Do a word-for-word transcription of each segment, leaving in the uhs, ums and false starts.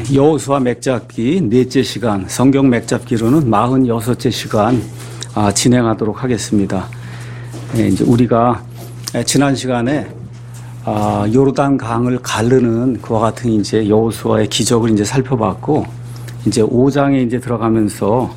여호수아 맥잡기 넷째 시간, 성경 맥잡기로는 사십육째 시간 아, 진행하도록 하겠습니다. 예, 이제 우리가 지난 시간에 아, 요르단 강을 가르는 그와 같은 이제 여호수아의 기적을 이제 살펴봤고, 이제 오 장에 이제 들어가면서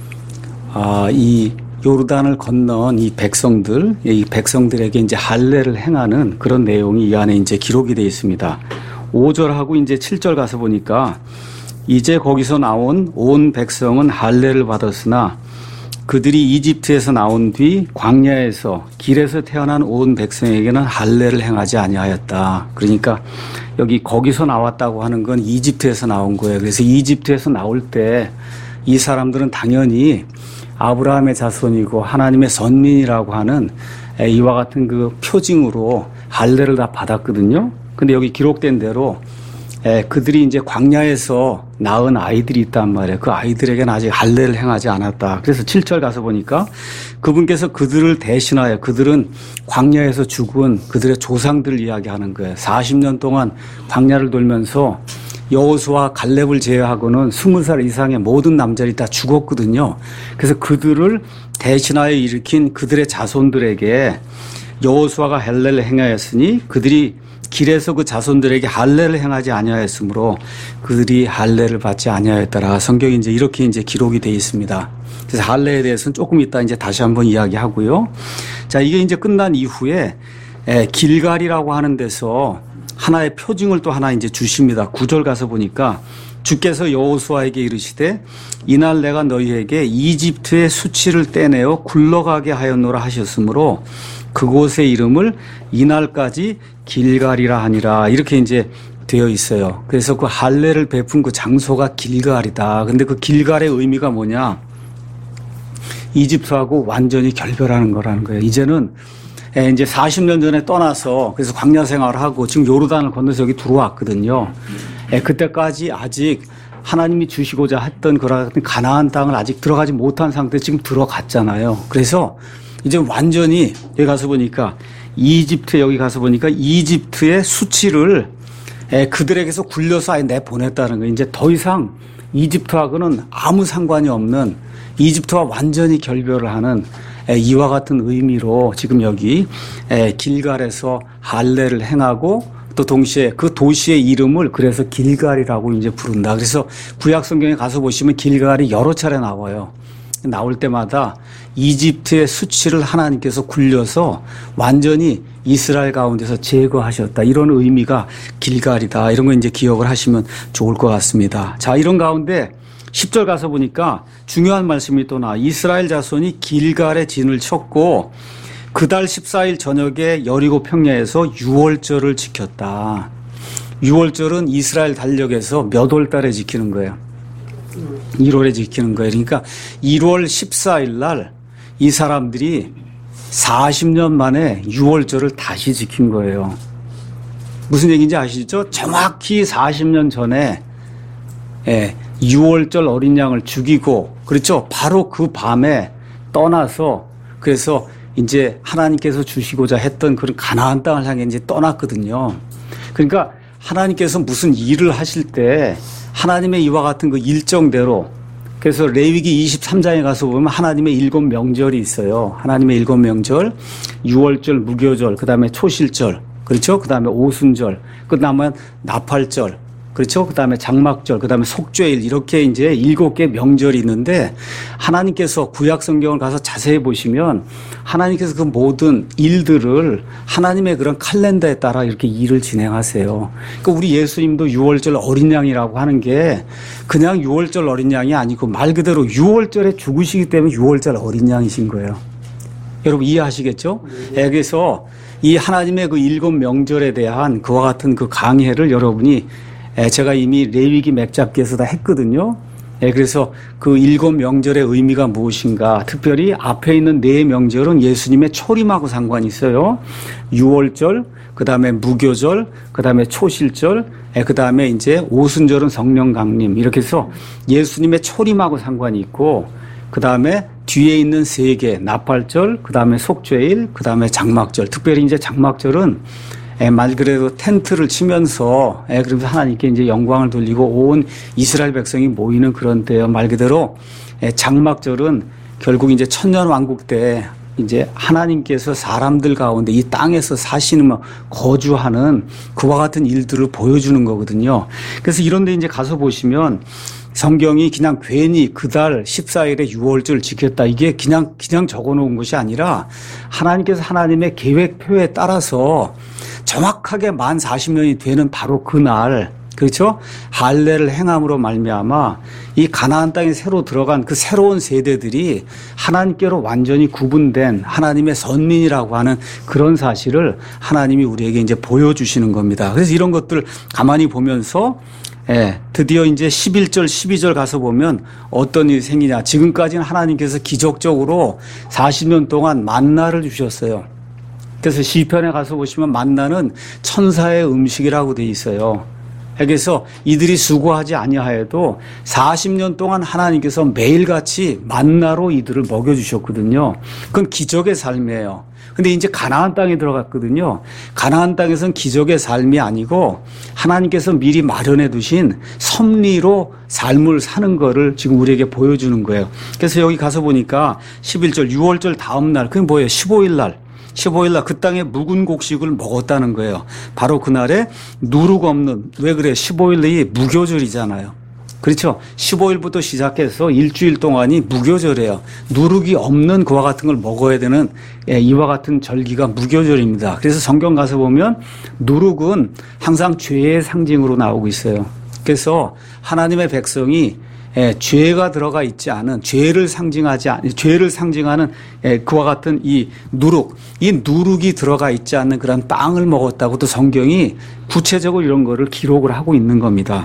아, 이 요르단을 건넌 이 백성들, 이 백성들에게 이제 할례를 행하는 그런 내용이 이 안에 이제 기록이 되어 있습니다. 오 절하고 이제 칠 절 가서 보니까 이제 거기서 나온 온 백성은 할례를 받았으나 그들이 이집트에서 나온 뒤 광야에서 길에서 태어난 온 백성에게는 할례를 행하지 아니하였다. 그러니까 여기 거기서 나왔다고 하는 건 이집트에서 나온 거예요. 그래서 이집트에서 나올 때 이 사람들은 당연히 아브라함의 자손이고 하나님의 선민이라고 하는 이와 같은 그 표징으로 할례를 다 받았거든요. 근데 여기 기록된 대로 에, 그들이 이제 광야에서 낳은 아이들이 있단 말이에요. 그 아이들에게는 아직 할례를 행하지 않았다. 그래서 칠 절 가서 보니까 그분께서 그들을 대신하여, 그들은 광야에서 죽은 그들의 조상들을 이야기하는 거예요. 사십 년 동안 광야를 돌면서 여호수아 갈렙을 제외하고는 스무 살 이상의 모든 남자들이 다 죽었거든요. 그래서 그들을 대신하여 일으킨 그들의 자손들에게 여호수아가 할례를 행하였으니 그들이 길에서 그 자손들에게 할례를 행하지 아니하였으므로 그들이 할례를 받지 아니하였더라. 성경이 이제 이렇게 이제 기록이 되어 있습니다. 그래서 할례에 대해서는 조금 이따 이제 다시 한번 이야기하고요. 자, 이게 이제 끝난 이후에 길갈이라고 하는 데서 하나의 표징을 또 하나 이제 주십니다. 구 절 가서 보니까 주께서 여호수아에게 이르시되 이날 내가 너희에게 이집트의 수치를 떼내어 굴러가게 하였노라 하셨으므로 그곳의 이름을 이날까지 길갈이라 하니라. 이렇게 이제 되어 있어요. 그래서 그 할례를 베푼 그 장소가 길갈이다. 근데 그 길갈의 의미가 뭐냐? 이집트하고 완전히 결별하는 거라는 거예요. 이제는 이제 사십 년 전에 떠나서 그래서 광야 생활을 하고 지금 요르단을 건너서 여기 들어왔거든요. 그때까지 아직 하나님이 주시고자 했던 그런 가나안 땅을 아직 들어가지 못한 상태에 지금 들어갔잖아요. 그래서 이제 완전히 여기 가서 보니까 이집트, 여기 가서 보니까 이집트의 수치를 그들에게서 굴려서 아예 내보냈다는 거예요. 이제 더 이상 이집트하고는 아무 상관이 없는, 이집트와 완전히 결별을 하는 이와 같은 의미로 지금 여기 길갈에서 할례를 행하고 또 동시에 그 도시의 이름을 그래서 길갈이라고 이제 부른다. 그래서 구약 성경에 가서 보시면 길갈이 여러 차례 나와요. 나올 때마다 이집트의 수치를 하나님께서 굴려서 완전히 이스라엘 가운데서 제거하셨다. 이런 의미가 길갈이다. 이런 거 이제 기억을 하시면 좋을 것 같습니다. 자, 이런 가운데 십 절 가서 보니까 중요한 말씀이 또 나와. 이스라엘 자손이 길갈에 진을 쳤고 그달 십사 일 저녁에 여리고 평야에서 유월절을 지켰다. 유월절은 이스라엘 달력에서 몇 월 달에 지키는 거예요? 일월에 지키는 거예요. 그러니까 일월 십사 일 날 이 사람들이 사십 년 만에 유월절을 다시 지킨 거예요. 무슨 얘기인지 아시죠? 정확히 사십 년 전에 예, 유월절 어린 양을 죽이고, 그렇죠? 바로 그 밤에 떠나서, 그래서 이제 하나님께서 주시고자 했던 그런 가나안 땅을 향해 이제 떠났거든요. 그러니까 하나님께서 무슨 일을 하실 때 하나님의 이와 같은 그 일정대로, 그래서 레위기 이십삼 장에 가서 보면 하나님의 일곱 명절이 있어요. 하나님의 일곱 명절, 유월절, 무교절, 그 다음에 초실절, 그렇죠? 그 다음에 오순절, 그 다음에 나팔절, 그렇죠? 그 다음에 장막절, 그 다음에 속죄일, 이렇게 이제 일곱 개 명절이 있는데 하나님께서 구약 성경을 가서 자세히 보시면 하나님께서 그 모든 일들을 하나님의 그런 칼렌더에 따라 이렇게 일을 진행하세요. 그러니까 우리 예수님도 유월절 어린 양이라고 하는 게 그냥 유월절 어린 양이 아니고 말 그대로 유월절에 죽으시기 때문에 유월절 어린 양이신 거예요. 여러분 이해하시겠죠? 네. 그래서 이 하나님의 그 일곱 명절에 대한 그와 같은 그 강해를 여러분이 제가 이미 레위기 맥잡기에서 다 했거든요. 그래서 그 일곱 명절의 의미가 무엇인가, 특별히 앞에 있는 네 명절은 예수님의 초림하고 상관이 있어요. 유월절, 그 다음에 무교절, 그 다음에 초실절, 그 다음에 이제 오순절은 성령 강림, 이렇게 해서 예수님의 초림하고 상관이 있고, 그 다음에 뒤에 있는 세 개, 나팔절, 그 다음에 속죄일, 그 다음에 장막절. 특별히 이제 장막절은 말 그대로 텐트를 치면서 그러면서 하나님께 이제 영광을 돌리고 온 이스라엘 백성이 모이는 그런 때요. 말 그대로 장막절은 결국 이제 천년 왕국 때 이제 하나님께서 사람들 가운데 이 땅에서 사시는 뭐 거주하는 그와 같은 일들을 보여주는 거거든요. 그래서 이런 데 이제 가서 보시면 성경이 그냥 괜히 그달 십사 일에 유월절 지켰다. 이게 그냥, 그냥 적어 놓은 것이 아니라 하나님께서 하나님의 계획표에 따라서 정확하게 만 사십 년이 되는 바로 그날, 그렇죠? 할례를 행함으로 말미암아 이 가나안 땅에 새로 들어간 그 새로운 세대들이 하나님께로 완전히 구분된 하나님의 선민이라고 하는 그런 사실을 하나님이 우리에게 이제 보여주시는 겁니다. 그래서 이런 것들 가만히 보면서 예, 드디어 이제 십일 절, 십이 절 가서 보면 어떤 일이 생기냐. 지금까지는 하나님께서 기적적으로 사십 년 동안 만나를 주셨어요. 그래서 시편에 가서 보시면 만나는 천사의 음식이라고 돼 있어요. 그래서 이들이 수고하지 아니하여도 사십 년 동안 하나님께서 매일같이 만나로 이들을 먹여주셨거든요. 그건 기적의 삶이에요. 근데 이제 가나안 땅에 들어갔거든요. 가나안 땅에서는 기적의 삶이 아니고 하나님께서 미리 마련해 두신 섭리로 삶을 사는 거를 지금 우리에게 보여주는 거예요. 그래서 여기 가서 보니까 십일 절, 유월절 다음 날, 그게 뭐예요? 십오 일 날. 십오 일 날 그 땅에 묵은 곡식을 먹었다는 거예요. 바로 그날에 누룩 없는, 왜 그래? 십오 일이 무교절이잖아요. 그렇죠? 십오 일부터 시작해서 일주일 동안이 무교절이에요. 누룩이 없는 그와 같은 걸 먹어야 되는 이와 같은 절기가 무교절입니다. 그래서 성경 가서 보면 누룩은 항상 죄의 상징으로 나오고 있어요. 그래서 하나님의 백성이 예, 죄가 들어가 있지 않은, 죄를 상징하지 않은, 죄를 상징하는 예, 그와 같은 이 누룩, 이 누룩이 들어가 있지 않는 그런 빵을 먹었다고 또 성경이 구체적으로 이런 거를 기록을 하고 있는 겁니다.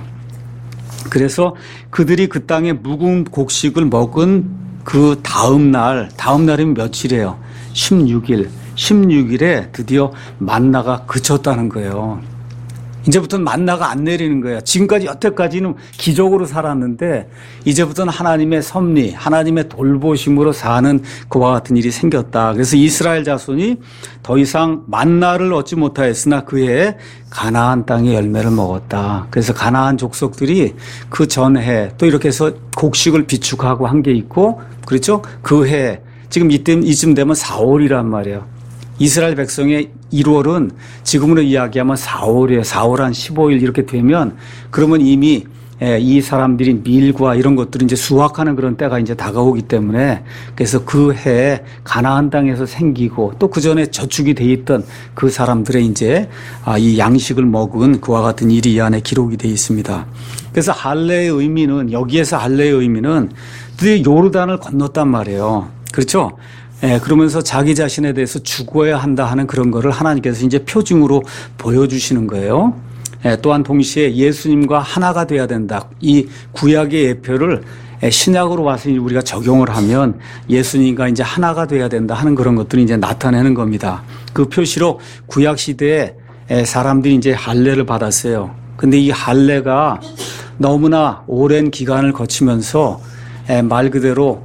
그래서 그들이 그 땅에 묵은 곡식을 먹은 그 다음 날, 다음 날이면 며칠이에요? 십육 일. 십육 일에 드디어 만나가 그쳤다는 거예요. 이제부터는 만나가 안 내리는 거예요. 지금까지 여태까지는 기적으로 살았는데 이제부터는 하나님의 섭리, 하나님의 돌보심으로 사는 그와 같은 일이 생겼다. 그래서 이스라엘 자손이 더 이상 만나를 얻지 못하였으나 그해 가나안 땅의 열매를 먹었다. 그래서 가나안 족속들이 그 전해 또 이렇게 해서 곡식을 비축하고 한 게 있고, 그렇죠? 그 해 지금 이쯤 이쯤 되면 사월이란 말이에요. 이스라엘 백성의 일월은 지금으로 이야기하면 사월이에요. 사월 한 십오 일 이렇게 되면 그러면 이미 이 사람들이 밀과 이런 것들을 이제 수확하는 그런 때가 이제 다가오기 때문에 그래서 그 해에 가나안 땅에서 생기고 또 그 전에 저축이 돼 있던 그 사람들의 이제 이 양식을 먹은 그와 같은 일이 이 안에 기록이 돼 있습니다. 그래서 할례의 의미는, 여기에서 할례의 의미는 드디어 요르단을 건넜단 말이에요. 그렇죠? 예, 그러면서 자기 자신에 대해서 죽어야 한다 하는 그런 거를 하나님께서 이제 표징으로 보여주시는 거예요. 예, 또한 동시에 예수님과 하나가 돼야 된다. 이 구약의 예표를 신약으로 와서 우리가 적용을 하면 예수님과 이제 하나가 돼야 된다 하는 그런 것들이 이제 나타내는 겁니다. 그 표시로 구약 시대에 사람들이 이제 할례를 받았어요. 근데 이 할례가 너무나 오랜 기간을 거치면서 말 그대로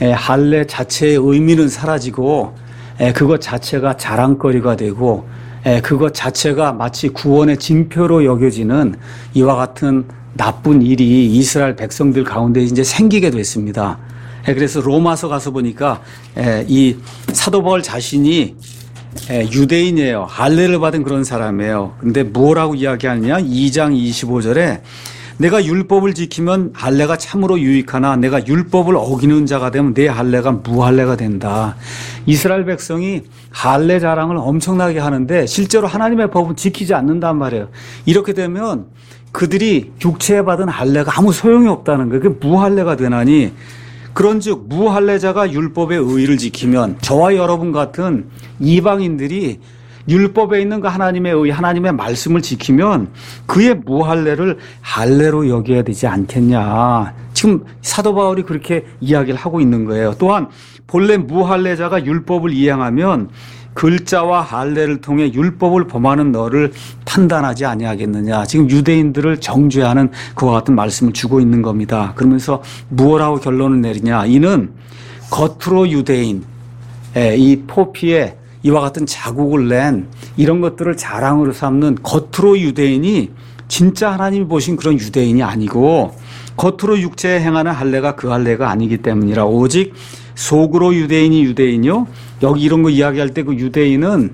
할례 자체의 의미는 사라지고 그것 자체가 자랑거리가 되고 그것 자체가 마치 구원의 징표로 여겨지는 이와 같은 나쁜 일이 이스라엘 백성들 가운데 이제 생기게 됐습니다. 그래서 로마서 가서 보니까 이 사도 바울 자신이 유대인이에요. 할례를 받은 그런 사람이에요. 근데 뭐라고 이야기하느냐? 이 장 이십오 절에 내가 율법을 지키면 할례가 참으로 유익하나 내가 율법을 어기는 자가 되면 내 할례가 무할례가 된다. 이스라엘 백성이 할례 자랑을 엄청나게 하는데 실제로 하나님의 법은 지키지 않는단 말이에요. 이렇게 되면 그들이 육체에 받은 할례가 아무 소용이 없다는 거예요. 그게 무할례가 되나니 그런즉 무할례자가 율법의 의의를 지키면 저와 여러분 같은 이방인들이 율법에 있는 그 하나님의 의, 하나님의 말씀을 지키면 그의 무할례를 할례로 여겨야 되지 않겠냐. 지금 사도 바울이 그렇게 이야기를 하고 있는 거예요. 또한 본래 무할례자가 율법을 이행하면 글자와 할례를 통해 율법을 범하는 너를 판단하지 아니하겠느냐. 지금 유대인들을 정죄하는 그와 같은 말씀을 주고 있는 겁니다. 그러면서 무엇라고 결론을 내리냐. 이는 겉으로 유대인, 이 포피에 이와 같은 자국을 낸 이런 것들을 자랑으로 삼는 겉으로 유대인이 진짜 하나님이 보신 그런 유대인이 아니고 겉으로 육체에 행하는 할례가 그 할례가 아니기 때문이라. 오직 속으로 유대인이 유대인이요. 여기 이런 거 이야기할 때 그 유대인은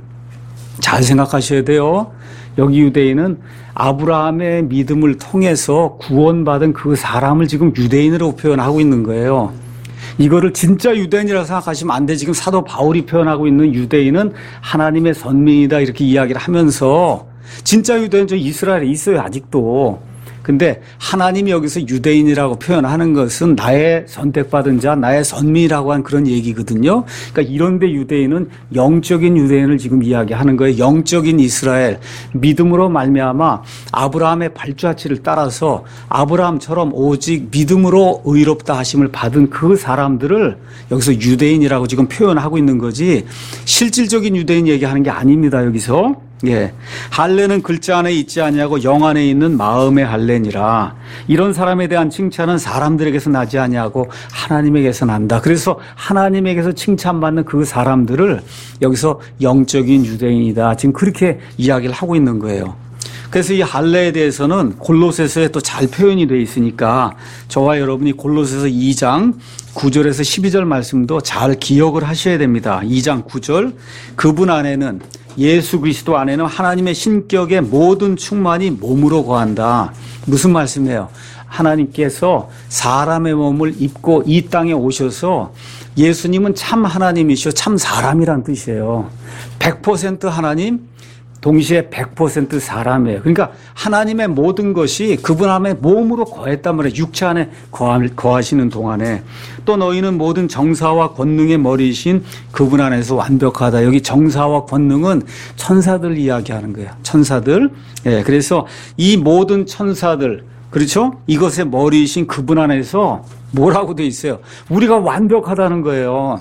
잘 생각하셔야 돼요. 여기 유대인은 아브라함의 믿음을 통해서 구원받은 그 사람을 지금 유대인으로 표현하고 있는 거예요. 이거를 진짜 유대인이라고 생각하시면 안 돼. 지금 사도 바울이 표현하고 있는 유대인은 하나님의 선민이다 이렇게 이야기를 하면서 진짜 유대인 저 이스라엘에 있어요 아직도. 근데 하나님이 여기서 유대인이라고 표현하는 것은 나의 선택받은 자, 나의 선민이라고 한 그런 얘기거든요. 그러니까 이런데 유대인은 영적인 유대인을 지금 이야기하는 거예요. 영적인 이스라엘, 믿음으로 말미암아 아브라함의 발자취를 따라서 아브라함처럼 오직 믿음으로 의롭다 하심을 받은 그 사람들을 여기서 유대인이라고 지금 표현하고 있는 거지 실질적인 유대인 얘기하는 게 아닙니다. 여기서. 예, 할례는 글자 안에 있지 아니하고 영 안에 있는 마음의 할례니라. 이런 사람에 대한 칭찬은 사람들에게서 나지 아니하고 하나님에게서 난다. 그래서 하나님에게서 칭찬받는 그 사람들을 여기서 영적인 유대인이다. 지금 그렇게 이야기를 하고 있는 거예요. 그래서 이 할례에 대해서는 골로새서에 또 잘 표현이 되어 있으니까 저와 여러분이 골로새서 이 장 구 절에서 십이 절 말씀도 잘 기억을 하셔야 됩니다. 이 장 구 절 그분 안에는 예수 그리스도 안에는 하나님의 신격의 모든 충만이 몸으로 거한다. 무슨 말씀이에요? 하나님께서 사람의 몸을 입고 이 땅에 오셔서 예수님은 참 하나님이시오 참 사람이란 뜻이에요. 백 퍼센트 하나님 동시에 백 퍼센트 사람이에요. 그러니까 하나님의 모든 것이 그분 안에 몸으로 거했단 말이에요. 육체 안에 거하시는 동안에. 또 너희는 모든 정사와 권능의 머리이신 그분 안에서 완벽하다. 여기 정사와 권능은 천사들 이야기하는 거예요. 천사들. 예, 그래서 이 모든 천사들, 그렇죠? 이것의 머리이신 그분 안에서 뭐라고 돼 있어요? 우리가 완벽하다는 거예요.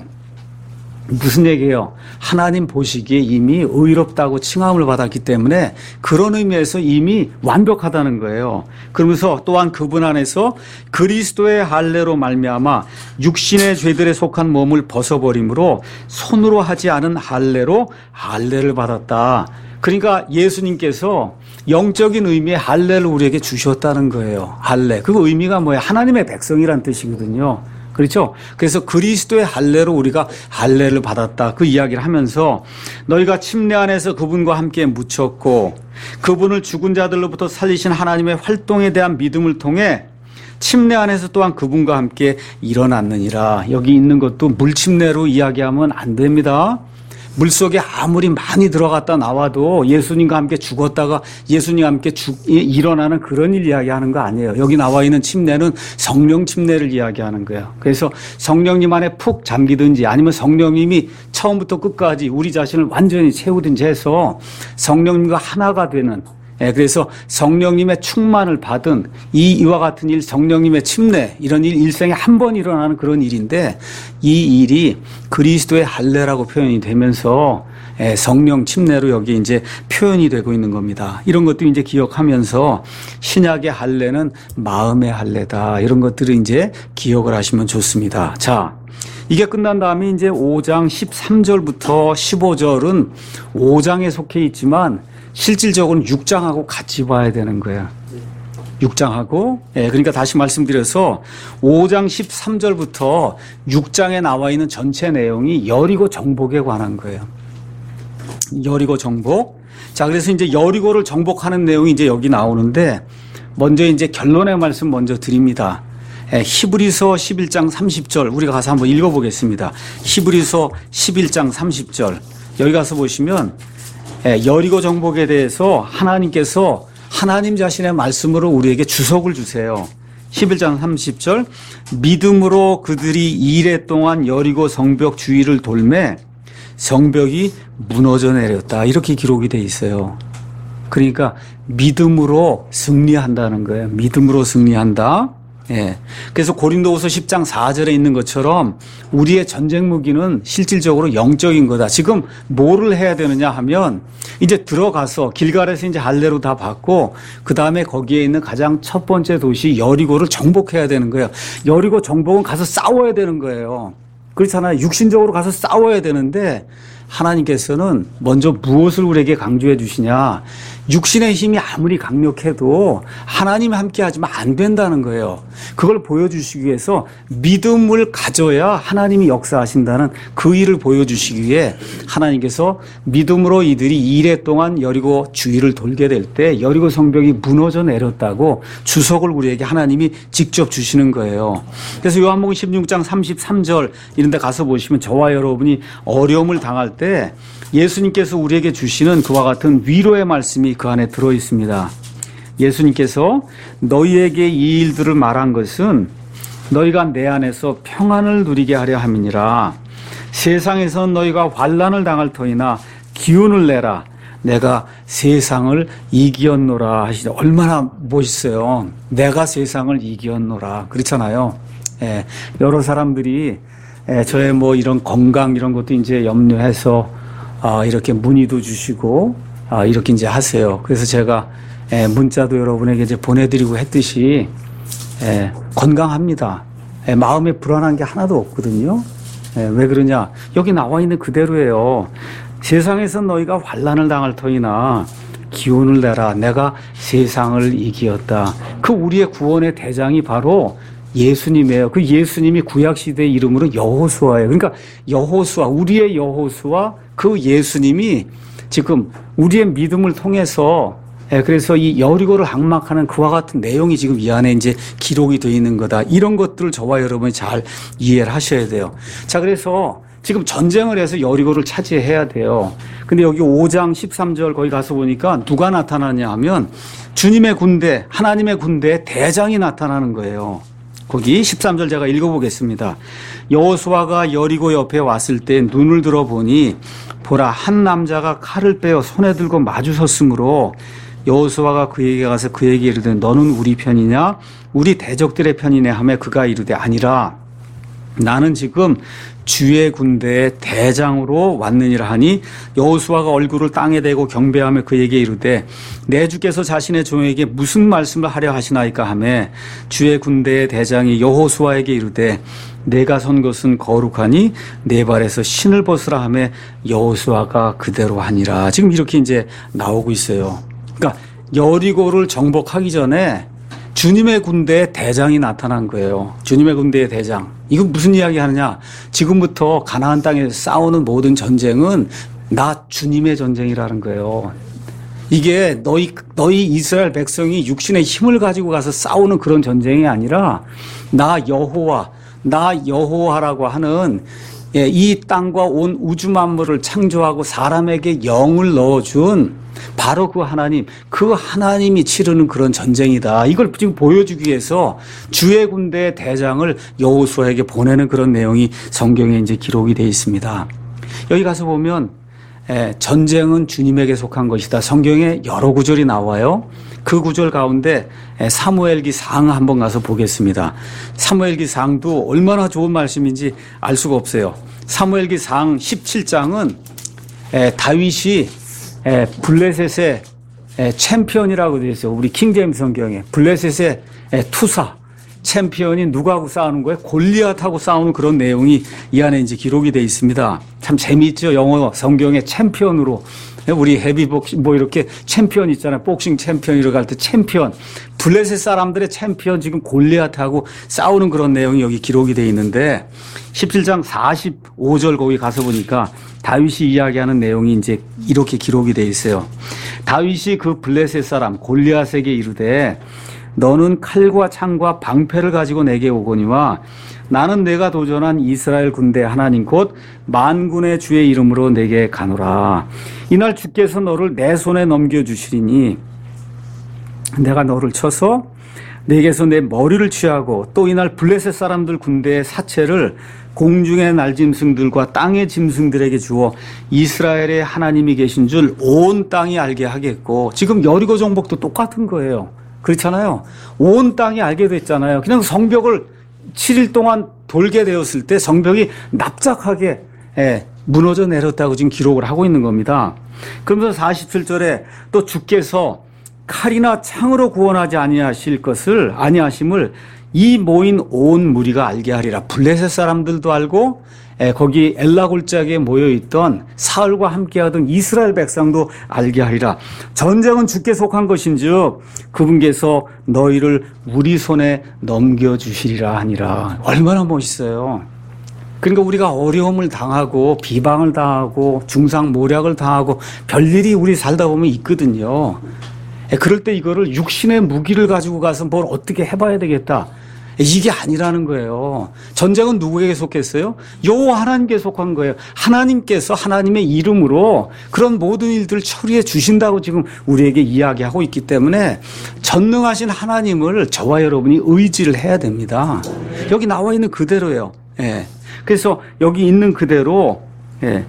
무슨 얘기예요? 하나님 보시기에 이미 의롭다고 칭함을 받았기 때문에 그런 의미에서 이미 완벽하다는 거예요. 그러면서 또한 그분 안에서 그리스도의 할례로 말미암아 육신의 죄들에 속한 몸을 벗어버림으로 손으로 하지 않은 할례로 할례를 받았다. 그러니까 예수님께서 영적인 의미의 할례를 우리에게 주셨다는 거예요. 할례. 그 의미가 뭐예요? 하나님의 백성이란 뜻이거든요. 그렇죠? 그래서 그리스도의 할례로 우리가 할례를 받았다. 그 이야기를 하면서 너희가 침례 안에서 그분과 함께 묻혔고 그분을 죽은 자들로부터 살리신 하나님의 활동에 대한 믿음을 통해 침례 안에서 또한 그분과 함께 일어났느니라. 여기 있는 것도 물침례로 이야기하면 안 됩니다. 물속에 아무리 많이 들어갔다 나와도 예수님과 함께 죽었다가 예수님과 함께 죽, 일어나는 그런 일 이야기하는 거 아니에요. 여기 나와 있는 침례는 성령 침례를 이야기하는 거예요. 그래서 성령님 안에 푹 잠기든지 아니면 성령님이 처음부터 끝까지 우리 자신을 완전히 채우든지 해서 성령님과 하나가 되는, 예, 그래서 성령님의 충만을 받은 이 이와 같은 일, 성령님의 침례, 이런 일 일생에 한 번 일어나는 그런 일인데 이 일이 그리스도의 할례라고 표현이 되면서 예, 성령 침례로 여기 이제 표현이 되고 있는 겁니다. 이런 것도 이제 기억하면서 신약의 할례는 마음의 할례다. 이런 것들을 이제 기억을 하시면 좋습니다. 자, 이게 끝난 다음에 이제 오 장 십삼 절부터 십오 절은 오 장에 속해 있지만 실질적으로는 육 장하고 같이 봐야 되는 거예요. 육 장하고, 예, 그러니까 다시 말씀드려서 오 장 십삼 절부터 육 장에 나와 있는 전체 내용이 여리고 정복에 관한 거예요. 여리고 정복. 자, 그래서 이제 여리고를 정복하는 내용이 이제 여기 나오는데 먼저 이제 결론의 말씀 먼저 드립니다. 예, 히브리서 십일 장 삼십 절 우리가 가서 한번 읽어보겠습니다. 히브리서 십일 장 삼십 절 여기 가서 보시면 여리고 정복에 대해서 하나님께서 하나님 자신의 말씀으로 우리에게 주석을 주세요. 십일 장 삼십 절 믿음으로 그들이 이레 동안 여리고 성벽 주위를 돌매 성벽이 무너져 내렸다. 이렇게 기록이 돼 있어요. 그러니까 믿음으로 승리한다는 거예요. 믿음으로 승리한다. 예. 그래서 고린도후서 십 장 사 절에 있는 것처럼 우리의 전쟁 무기는 실질적으로 영적인 거다. 지금 뭐를 해야 되느냐 하면 이제 들어가서 길갈에서 이제 할례로 다 받고 그 다음에 거기에 있는 가장 첫 번째 도시 여리고를 정복해야 되는 거예요. 여리고 정복은 가서 싸워야 되는 거예요. 그렇잖아요. 육신적으로 가서 싸워야 되는데 하나님께서는 먼저 무엇을 우리에게 강조해 주시냐. 육신의 힘이 아무리 강력해도 하나님 함께 하지만 안 된다는 거예요. 그걸 보여주시기 위해서 믿음을 가져야 하나님이 역사하신다는 그 일을 보여주시기 위해 하나님께서 믿음으로 이들이 이래 동안 여리고 주위를 돌게 될 때 여리고 성벽이 무너져 내렸다고 주석을 우리에게 하나님이 직접 주시는 거예요. 그래서 요한복음 십육 장 삼십삼 절 이런 데 가서 보시면 저와 여러분이 어려움을 당할 때 예수님께서 우리에게 주시는 그와 같은 위로의 말씀이 그 안에 들어 있습니다. 예수님께서 너희에게 이 일들을 말한 것은 너희가 내 안에서 평안을 누리게 하려 함이니라. 세상에서는 너희가 환난을 당할 터이나 기운을 내라. 내가 세상을 이기었노라 하시죠. 얼마나 멋있어요. 내가 세상을 이기었노라. 그렇잖아요. 예, 여러 사람들이 예, 저의 뭐 이런 건강 이런 것도 이제 염려해서 아, 이렇게 문의도 주시고 아, 이렇게 이제 하세요. 그래서 제가 예, 문자도 여러분에게 이제 보내드리고 했듯이 예, 건강합니다. 예, 마음에 불안한 게 하나도 없거든요. 예, 왜 그러냐? 여기 나와 있는 그대로예요. 세상에서 너희가 환난을 당할 터이나 기운을 내라. 내가 세상을 이기었다. 그 우리의 구원의 대장이 바로 예수님이에요. 그 예수님이 구약시대의 이름으로 여호수아예요. 그러니까 여호수아, 우리의 여호수아, 그 예수님이 지금 우리의 믿음을 통해서 그래서 이 여리고를 항막하는 그와 같은 내용이 지금 이 안에 이제 기록이 되어 있는 거다. 이런 것들을 저와 여러분이 잘 이해를 하셔야 돼요. 자, 그래서 지금 전쟁을 해서 여리고를 차지해야 돼요. 근데 여기 오 장 십삼 절 거기 가서 보니까 누가 나타나냐 하면 주님의 군대, 하나님의 군대의 대장이 나타나는 거예요. 거기 십삼 절 제가 읽어보겠습니다. 여호수아가 여리고 옆에 왔을 때 눈을 들어보니 보라 한 남자가 칼을 빼어 손에 들고 마주섰으므로 여호수아가 그에게 가서 그에게 이르되 너는 우리 편이냐 우리 대적들의 편이냐 하며 그가 이르되 아니라 나는 지금 주의 군대의 대장으로 왔느니라 하니 여호수아가 얼굴을 땅에 대고 경배하며 그에게 이르되 내 주께서 자신의 종에게 무슨 말씀을 하려 하시나이까 하며 주의 군대의 대장이 여호수아에게 이르되 내가 선 것은 거룩하니 내 발에서 신을 벗으라 하며 여호수아가 그대로 하니라. 지금 이렇게 이제 나오고 있어요. 그러니까 여리고를 정복하기 전에 주님의 군대의 대장이 나타난 거예요. 주님의 군대의 대장. 이건 무슨 이야기 하느냐? 지금부터 가나안 땅에서 싸우는 모든 전쟁은 나 주님의 전쟁이라는 거예요. 이게 너희, 너희 이스라엘 백성이 육신의 힘을 가지고 가서 싸우는 그런 전쟁이 아니라 나 여호와, 나 여호와라고 하는 예, 이 땅과 온 우주 만물을 창조하고 사람에게 영을 넣어준 바로 그 하나님, 그 하나님이 치르는 그런 전쟁이다. 이걸 지금 보여주기 위해서 주의 군대의 대장을 여호수아에게 보내는 그런 내용이 성경에 이제 기록이 되어 있습니다. 여기 가서 보면 예, 전쟁은 주님에게 속한 것이다. 성경에 여러 구절이 나와요. 그 구절 가운데 사무엘기 상 한번 가서 보겠습니다. 사무엘기 상도 얼마나 좋은 말씀인지 알 수가 없어요. 사무엘기 상 십칠 장은 다윗이 블레셋의 챔피언이라고 되어 있어요. 우리 킹제임스 성경에 블레셋의 투사 챔피언이 누구하고 싸우는 거예요? 골리앗하고 싸우는 그런 내용이 이 안에 이제 기록이 되어 있습니다. 참 재미있죠. 영어 성경의 챔피언으로 우리 헤비복싱 뭐 이렇게 챔피언 있잖아요. 복싱 챔피언이라고 할 때 챔피언. 블레셋 사람들의 챔피언 지금 골리앗하고 싸우는 그런 내용이 여기 기록이 되어 있는데 십칠 장 사십오 절 거기 가서 보니까 다윗이 이야기하는 내용이 이제 이렇게 기록이 되어 있어요. 다윗이 그 블레셋 사람 골리앗에게 이르되 너는 칼과 창과 방패를 가지고 내게 오거니와 나는 내가 도전한 이스라엘 군대 하나님 곧 만군의 주의 이름으로 내게 가노라. 이날 주께서 너를 내 손에 넘겨주시리니 내가 너를 쳐서 내게서 내 머리를 취하고 또 이날 블레셋 사람들 군대의 사체를 공중의 날짐승들과 땅의 짐승들에게 주어 이스라엘의 하나님이 계신 줄 온 땅이 알게 하겠고 지금 여리고 정복도 똑같은 거예요. 그렇잖아요. 온 땅이 알게 됐잖아요. 그냥 성벽을 칠 일 동안 돌게 되었을 때 성벽이 납작하게 예, 무너져 내렸다고 지금 기록을 하고 있는 겁니다. 그러면서 사십칠 절에 또 주께서 칼이나 창으로 구원하지 아니하실 것을 아니하심을 이 모인 온 무리가 알게 하리라. 블레셋 사람들도 알고 에, 거기 엘라 골짜기에 모여있던 사울과 함께하던 이스라엘 백성도 알게 하리라. 전쟁은 주께 속한 것인즉 그분께서 너희를 우리 손에 넘겨주시리라 하니라. 얼마나 멋있어요. 그러니까 우리가 어려움을 당하고 비방을 당하고 중상모략을 당하고 별일이 우리 살다 보면 있거든요. 에, 그럴 때 이거를 육신의 무기를 가지고 가서 뭘 어떻게 해봐야 되겠다. 이게 아니라는 거예요. 전쟁은 누구에게 속했어요? 여호와 하나님께 속한 거예요. 하나님께서 하나님의 이름으로 그런 모든 일들을 처리해 주신다고 지금 우리에게 이야기하고 있기 때문에 전능하신 하나님을 저와 여러분이 의지를 해야 됩니다. 여기 나와 있는 그대로예요. 예. 그래서 여기 있는 그대로 예.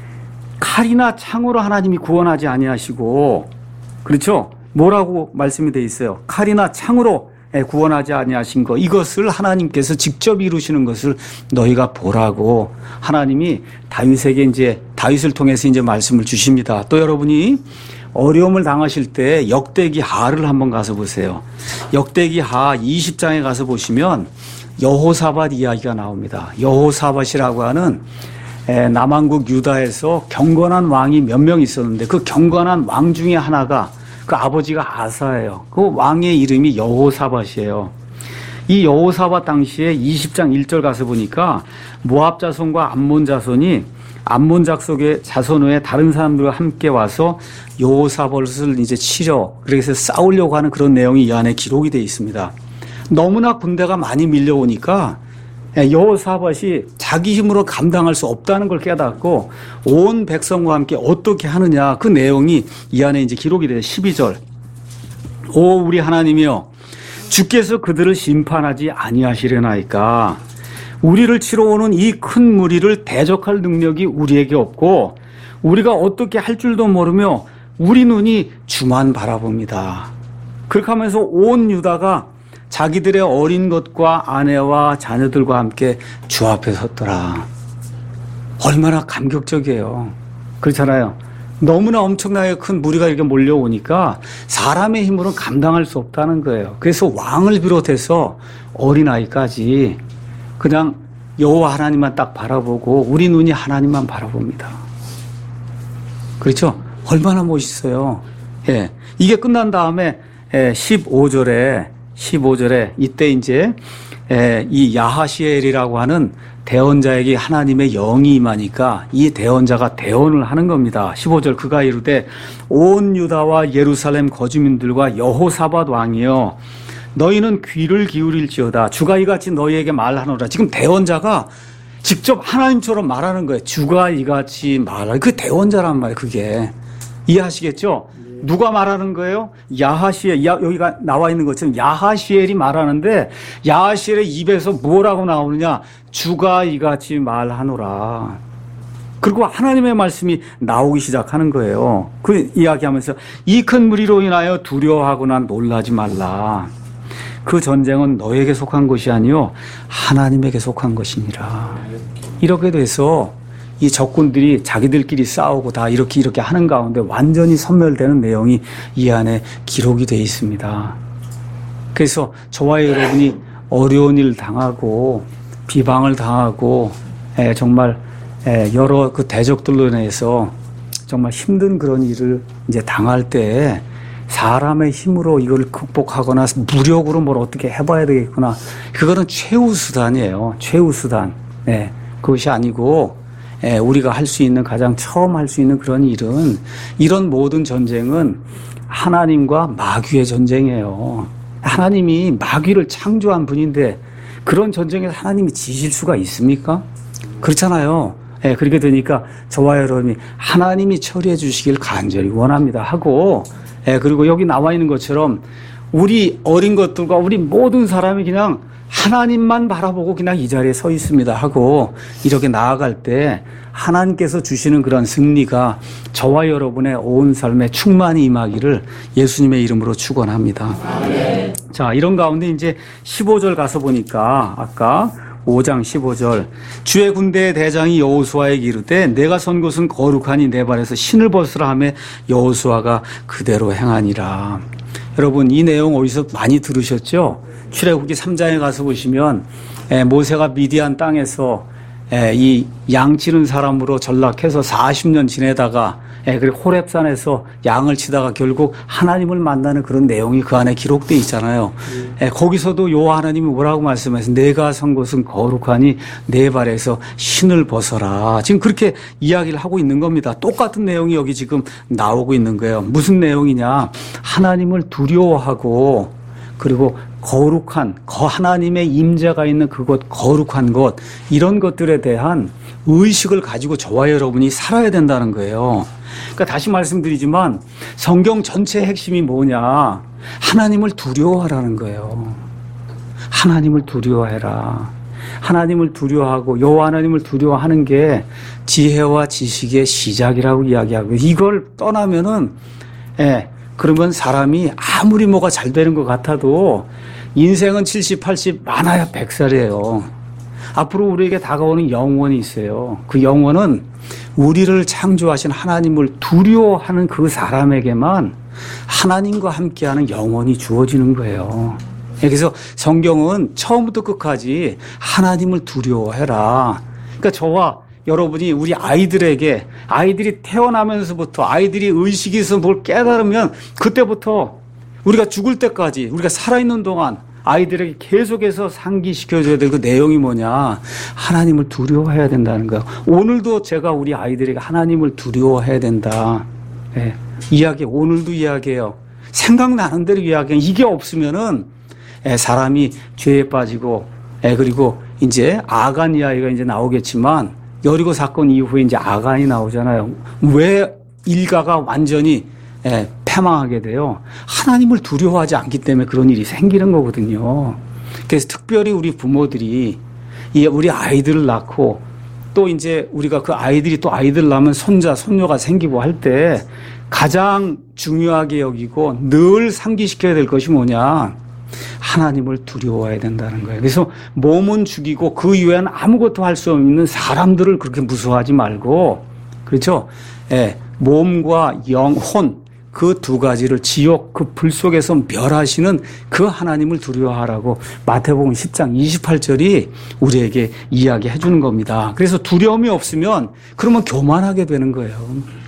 칼이나 창으로 하나님이 구원하지 아니하시고, 그렇죠? 뭐라고 말씀이 돼 있어요? 칼이나 창으로 구원하지 아니하신 거, 이것을 하나님께서 직접 이루시는 것을 너희가 보라고 하나님이 다윗에게 이제 다윗을 통해서 이제 말씀을 주십니다. 또 여러분이 어려움을 당하실 때 역대기 하를 한번 가서 보세요. 역대기 하 이십 장에 가서 보시면 여호사밧 이야기가 나옵니다. 여호사밧이라고 하는 남왕국 유다에서 경건한 왕이 몇 명 있었는데 그 경건한 왕 중에 하나가 그 아버지가 아사예요. 그 왕의 이름이 여호사밧이에요. 이 여호사밧 당시에 이십 장 일 절 가서 보니까 모압 자손과 암몬 자손이 암몬 자손의 자손 외에 다른 사람들과 함께 와서 여호사밧을 이제 치려, 그래서 싸우려고 하는 그런 내용이 이 안에 기록이 되어 있습니다. 너무나 군대가 많이 밀려오니까 여호사밧이 자기 힘으로 감당할 수 없다는 걸 깨닫고 온 백성과 함께 어떻게 하느냐, 그 내용이 이 안에 이제 기록이 돼요. 십이 절. 오 우리 하나님이여, 주께서 그들을 심판하지 아니하시려나이까. 우리를 치러 오는 이 큰 무리를 대적할 능력이 우리에게 없고 우리가 어떻게 할 줄도 모르며 우리 눈이 주만 바라봅니다. 그렇게 하면서 온 유다가 자기들의 어린 것과 아내와 자녀들과 함께 주 앞에 섰더라. 얼마나 감격적이에요. 그렇잖아요. 너무나 엄청나게 큰 무리가 이렇게 몰려오니까 사람의 힘으로는 감당할 수 없다는 거예요. 그래서 왕을 비롯해서 어린아이까지 그냥 여호와 하나님만 딱 바라보고 우리 눈이 하나님만 바라봅니다. 그렇죠? 얼마나 멋있어요. 예. 이게 끝난 다음에 십오 절에 십오 절에 이때 이제 이 야하시엘이라고 하는 대언자에게 하나님의 영이 임하니까 이 대언자가 대언을 하는 겁니다. 십오 절 그가 이르되 온 유다와 예루살렘 거주민들과 여호사밧 왕이여, 너희는 귀를 기울일지어다. 주가 이같이 너희에게 말하노라. 지금 대언자가 직접 하나님처럼 말하는 거예요. 주가 이같이 말하는, 그 대언자란 말이에요. 그게 이해하시겠죠? 누가 말하는 거예요? 야하시엘, 야, 여기가 나와 있는 것처럼 야하시엘이 말하는데 야하시엘의 입에서 뭐라고 나오느냐? 주가 이같이 말하노라. 그리고 하나님의 말씀이 나오기 시작하는 거예요. 그 이야기하면서 이 큰 무리로 인하여 두려워하거나 놀라지 말라. 그 전쟁은 너에게 속한 것이 아니요 하나님에게 속한 것이니라. 이렇게 돼서 이 적군들이 자기들끼리 싸우고 다 이렇게 이렇게 하는 가운데 완전히 섬멸되는 내용이 이 안에 기록이 되어 있습니다. 그래서 저와 여러분이 어려운 일 당하고 비방을 당하고 에, 정말 에, 여러 그 대적들로 인해서 정말 힘든 그런 일을 이제 당할 때 사람의 힘으로 이걸 극복하거나 무력으로 뭘 어떻게 해봐야 되겠구나, 그거는 최후수단이에요. 최후수단. 네, 그것이 아니고 예, 우리가 할 수 있는, 가장 처음 할 수 있는 그런 일은, 이런 모든 전쟁은 하나님과 마귀의 전쟁이에요. 하나님이 마귀를 창조한 분인데 그런 전쟁에서 하나님이 지실 수가 있습니까? 그렇잖아요. 예, 그렇게 되니까 저와 여러분이 하나님이 처리해 주시길 간절히 원합니다 하고, 예, 그리고 여기 나와 있는 것처럼 우리 어린 것들과 우리 모든 사람이 그냥 하나님만 바라보고 그냥 이 자리에 서 있습니다 하고 이렇게 나아갈 때 하나님께서 주시는 그런 승리가 저와 여러분의 온 삶에 충만히 임하기를 예수님의 이름으로 축원합니다. 아멘. 자, 이런 가운데 이제 십오 절 가서 보니까 아까 오 장 십오 절, 주의 군대의 대장이 여호수아에게 이르되 내가 선 곳은 거룩하니 내 발에서 신을 벗으라 하며 여호수아가 그대로 행하니라. 여러분, 이 내용 어디서 많이 들으셨죠? 출애굽기 삼 장에 가서 보시면 모세가 미디안 땅에서 예, 이 양치는 사람으로 전락해서 사십 년 지내다가 예, 그리고 호렙산에서 양을 치다가 결국 하나님을 만나는 그런 내용이 그 안에 기록되어 있잖아요. 음. 예, 거기서도 요 하나님이 뭐라고 말씀하세요? 내가 선 곳은 거룩하니 내 발에서 신을 벗어라. 지금 그렇게 이야기를 하고 있는 겁니다. 똑같은 내용이 여기 지금 나오고 있는 거예요. 무슨 내용이냐? 하나님을 두려워하고 그리고 거룩한 하나님의 임재가 있는 그곳, 거룩한 곳, 이런 것들에 대한 의식을 가지고 저와 여러분이 살아야 된다는 거예요. 그러니까 다시 말씀드리지만 성경 전체의 핵심이 뭐냐? 하나님을 두려워하라는 거예요. 하나님을 두려워해라. 하나님을 두려워하고 여호와 하나님을 두려워하는 게 지혜와 지식의 시작이라고 이야기하고, 이걸 떠나면은 예, 그러면 사람이 아무리 뭐가 잘 되는 것 같아도 인생은 칠십, 팔십, 많아야 백 살이에요. 앞으로 우리에게 다가오는 영원이 있어요. 그 영원은 우리를 창조하신 하나님을 두려워하는 그 사람에게만 하나님과 함께하는 영원이 주어지는 거예요. 그래서 성경은 처음부터 끝까지 하나님을 두려워해라. 그러니까 저와 여러분이 우리 아이들에게, 아이들이 태어나면서부터 아이들이 의식이 있어 뭘 깨달으면 그때부터 우리가 죽을 때까지 우리가 살아있는 동안 아이들에게 계속해서 상기시켜줘야 될 그 내용이 뭐냐? 하나님을 두려워해야 된다는 거예요. 오늘도 제가 우리 아이들에게 하나님을 두려워해야 된다. 예, 이야기, 오늘도 이야기해요. 생각나는 대로 이야기해요. 이게 없으면은 예, 사람이 죄에 빠지고, 예, 그리고 이제 아간 이야기가 이제 나오겠지만 여리고 사건 이후에 이제 아간이 나오잖아요. 왜 일가가 완전히 예, 패망하게 돼요? 하나님을 두려워하지 않기 때문에 그런 일이 생기는 거거든요. 그래서 특별히 우리 부모들이 우리 아이들을 낳고 또 이제 우리가 그 아이들이 또 아이들 낳으면 손자, 손녀가 생기고 할 때 가장 중요하게 여기고 늘 상기시켜야 될 것이 뭐냐? 하나님을 두려워해야 된다는 거예요. 그래서 몸은 죽이고 그 이외에는 아무것도 할 수 없는 사람들을 그렇게 무서워하지 말고, 그렇죠? 예, 몸과 영혼, 그 두 가지를 지옥 그 불 속에서 멸하시는 그 하나님을 두려워하라고 마태복음 십 장 이십팔 절이 우리에게 이야기해 주는 겁니다. 그래서 두려움이 없으면 그러면 교만하게 되는 거예요.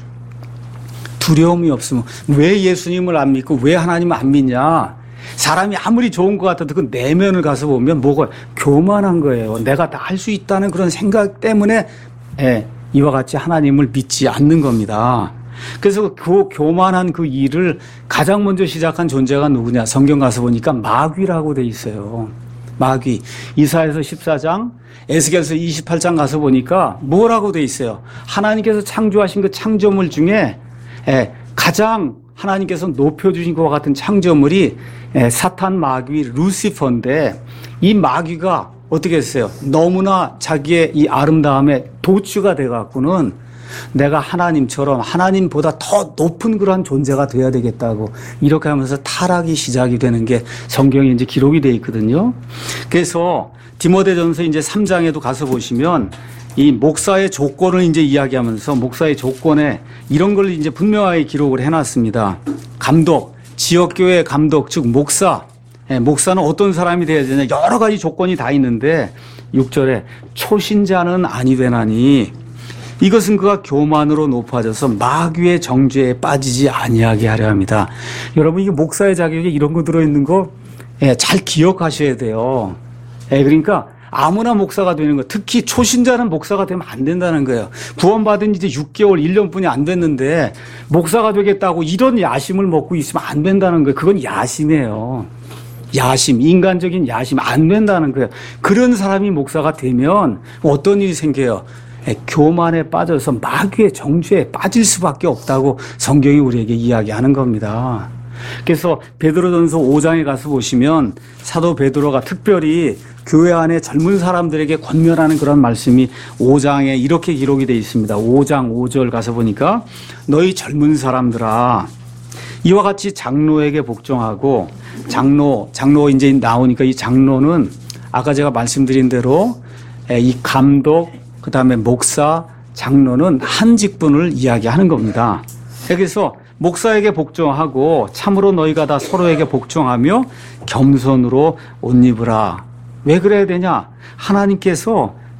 두려움이 없으면 왜 예수님을 안 믿고 왜 하나님을 안 믿냐? 사람이 아무리 좋은 것 같아도 그 내면을 가서 보면 뭐가 교만한 거예요. 내가 다 할 수 있다는 그런 생각 때문에 예, 이와 같이 하나님을 믿지 않는 겁니다. 그래서 그 교만한 그 일을 가장 먼저 시작한 존재가 누구냐? 성경 가서 보니까 마귀라고 돼 있어요. 마귀. 이사야서 십사 장, 에스겔서 이십팔 장 가서 보니까 뭐라고 돼 있어요? 하나님께서 창조하신 그 창조물 중에 예, 가장 하나님께서 높여주신 것과 같은 창조물이 예, 사탄 마귀 루시퍼인데, 이 마귀가 어떻게 했어요? 너무나 자기의 이 아름다움에 도취가 돼갖고는 내가 하나님처럼 하나님보다 더 높은 그러한 존재가 돼야 되겠다고 이렇게 하면서 타락이 시작이 되는 게 성경에 이제 기록이 되어 있거든요. 그래서 디모데전서 이제 삼 장에도 가서 보시면 이 목사의 조건을 이제 이야기하면서 목사의 조건에 이런 걸 이제 분명하게 기록을 해놨습니다. 감독, 지역교회 감독, 즉 목사. 예, 목사는 어떤 사람이 되어야 되냐? 여러 가지 조건이 다 있는데 육 절에 초신자는 아니 되나니 이것은 그가 교만으로 높아져서 마귀의 정죄에 빠지지 아니하게 하려 합니다. 여러분, 이게 목사의 자격에 이런 거 들어있는 거 잘 기억하셔야 돼요. 예, 그러니까 아무나 목사가 되는 거, 특히 초신자는 목사가 되면 안 된다는 거예요. 구원받은 이제 육 개월, 일 년뿐이 안 됐는데 목사가 되겠다고 이런 야심을 먹고 있으면 안 된다는 거예요. 그건 야심이에요. 야심, 인간적인 야심 안 된다는 거예요. 그런 사람이 목사가 되면 어떤 일이 생겨요? 교만에 빠져서 마귀의 정죄에 빠질 수밖에 없다고 성경이 우리에게 이야기하는 겁니다. 그래서 베드로전서 오 장에 가서 보시면 사도 베드로가 특별히 교회 안에 젊은 사람들에게 권면하는 그런 말씀이 오 장에 이렇게 기록이 되어 있습니다. 오 장 오 절 가서 보니까 너희 젊은 사람들아 이와 같이 장로에게 복종하고, 장로, 장로 이제 나오니까 이 장로는 아까 제가 말씀드린 대로 이 감독, 그 다음에 목사, 장로는 한 직분을 이야기하는 겁니다. 그래서 목사에게 복종하고 참으로 너희가 다 서로에게 복종하며 겸손으로 옷 입으라. 왜 그래야 되냐? 하나님께서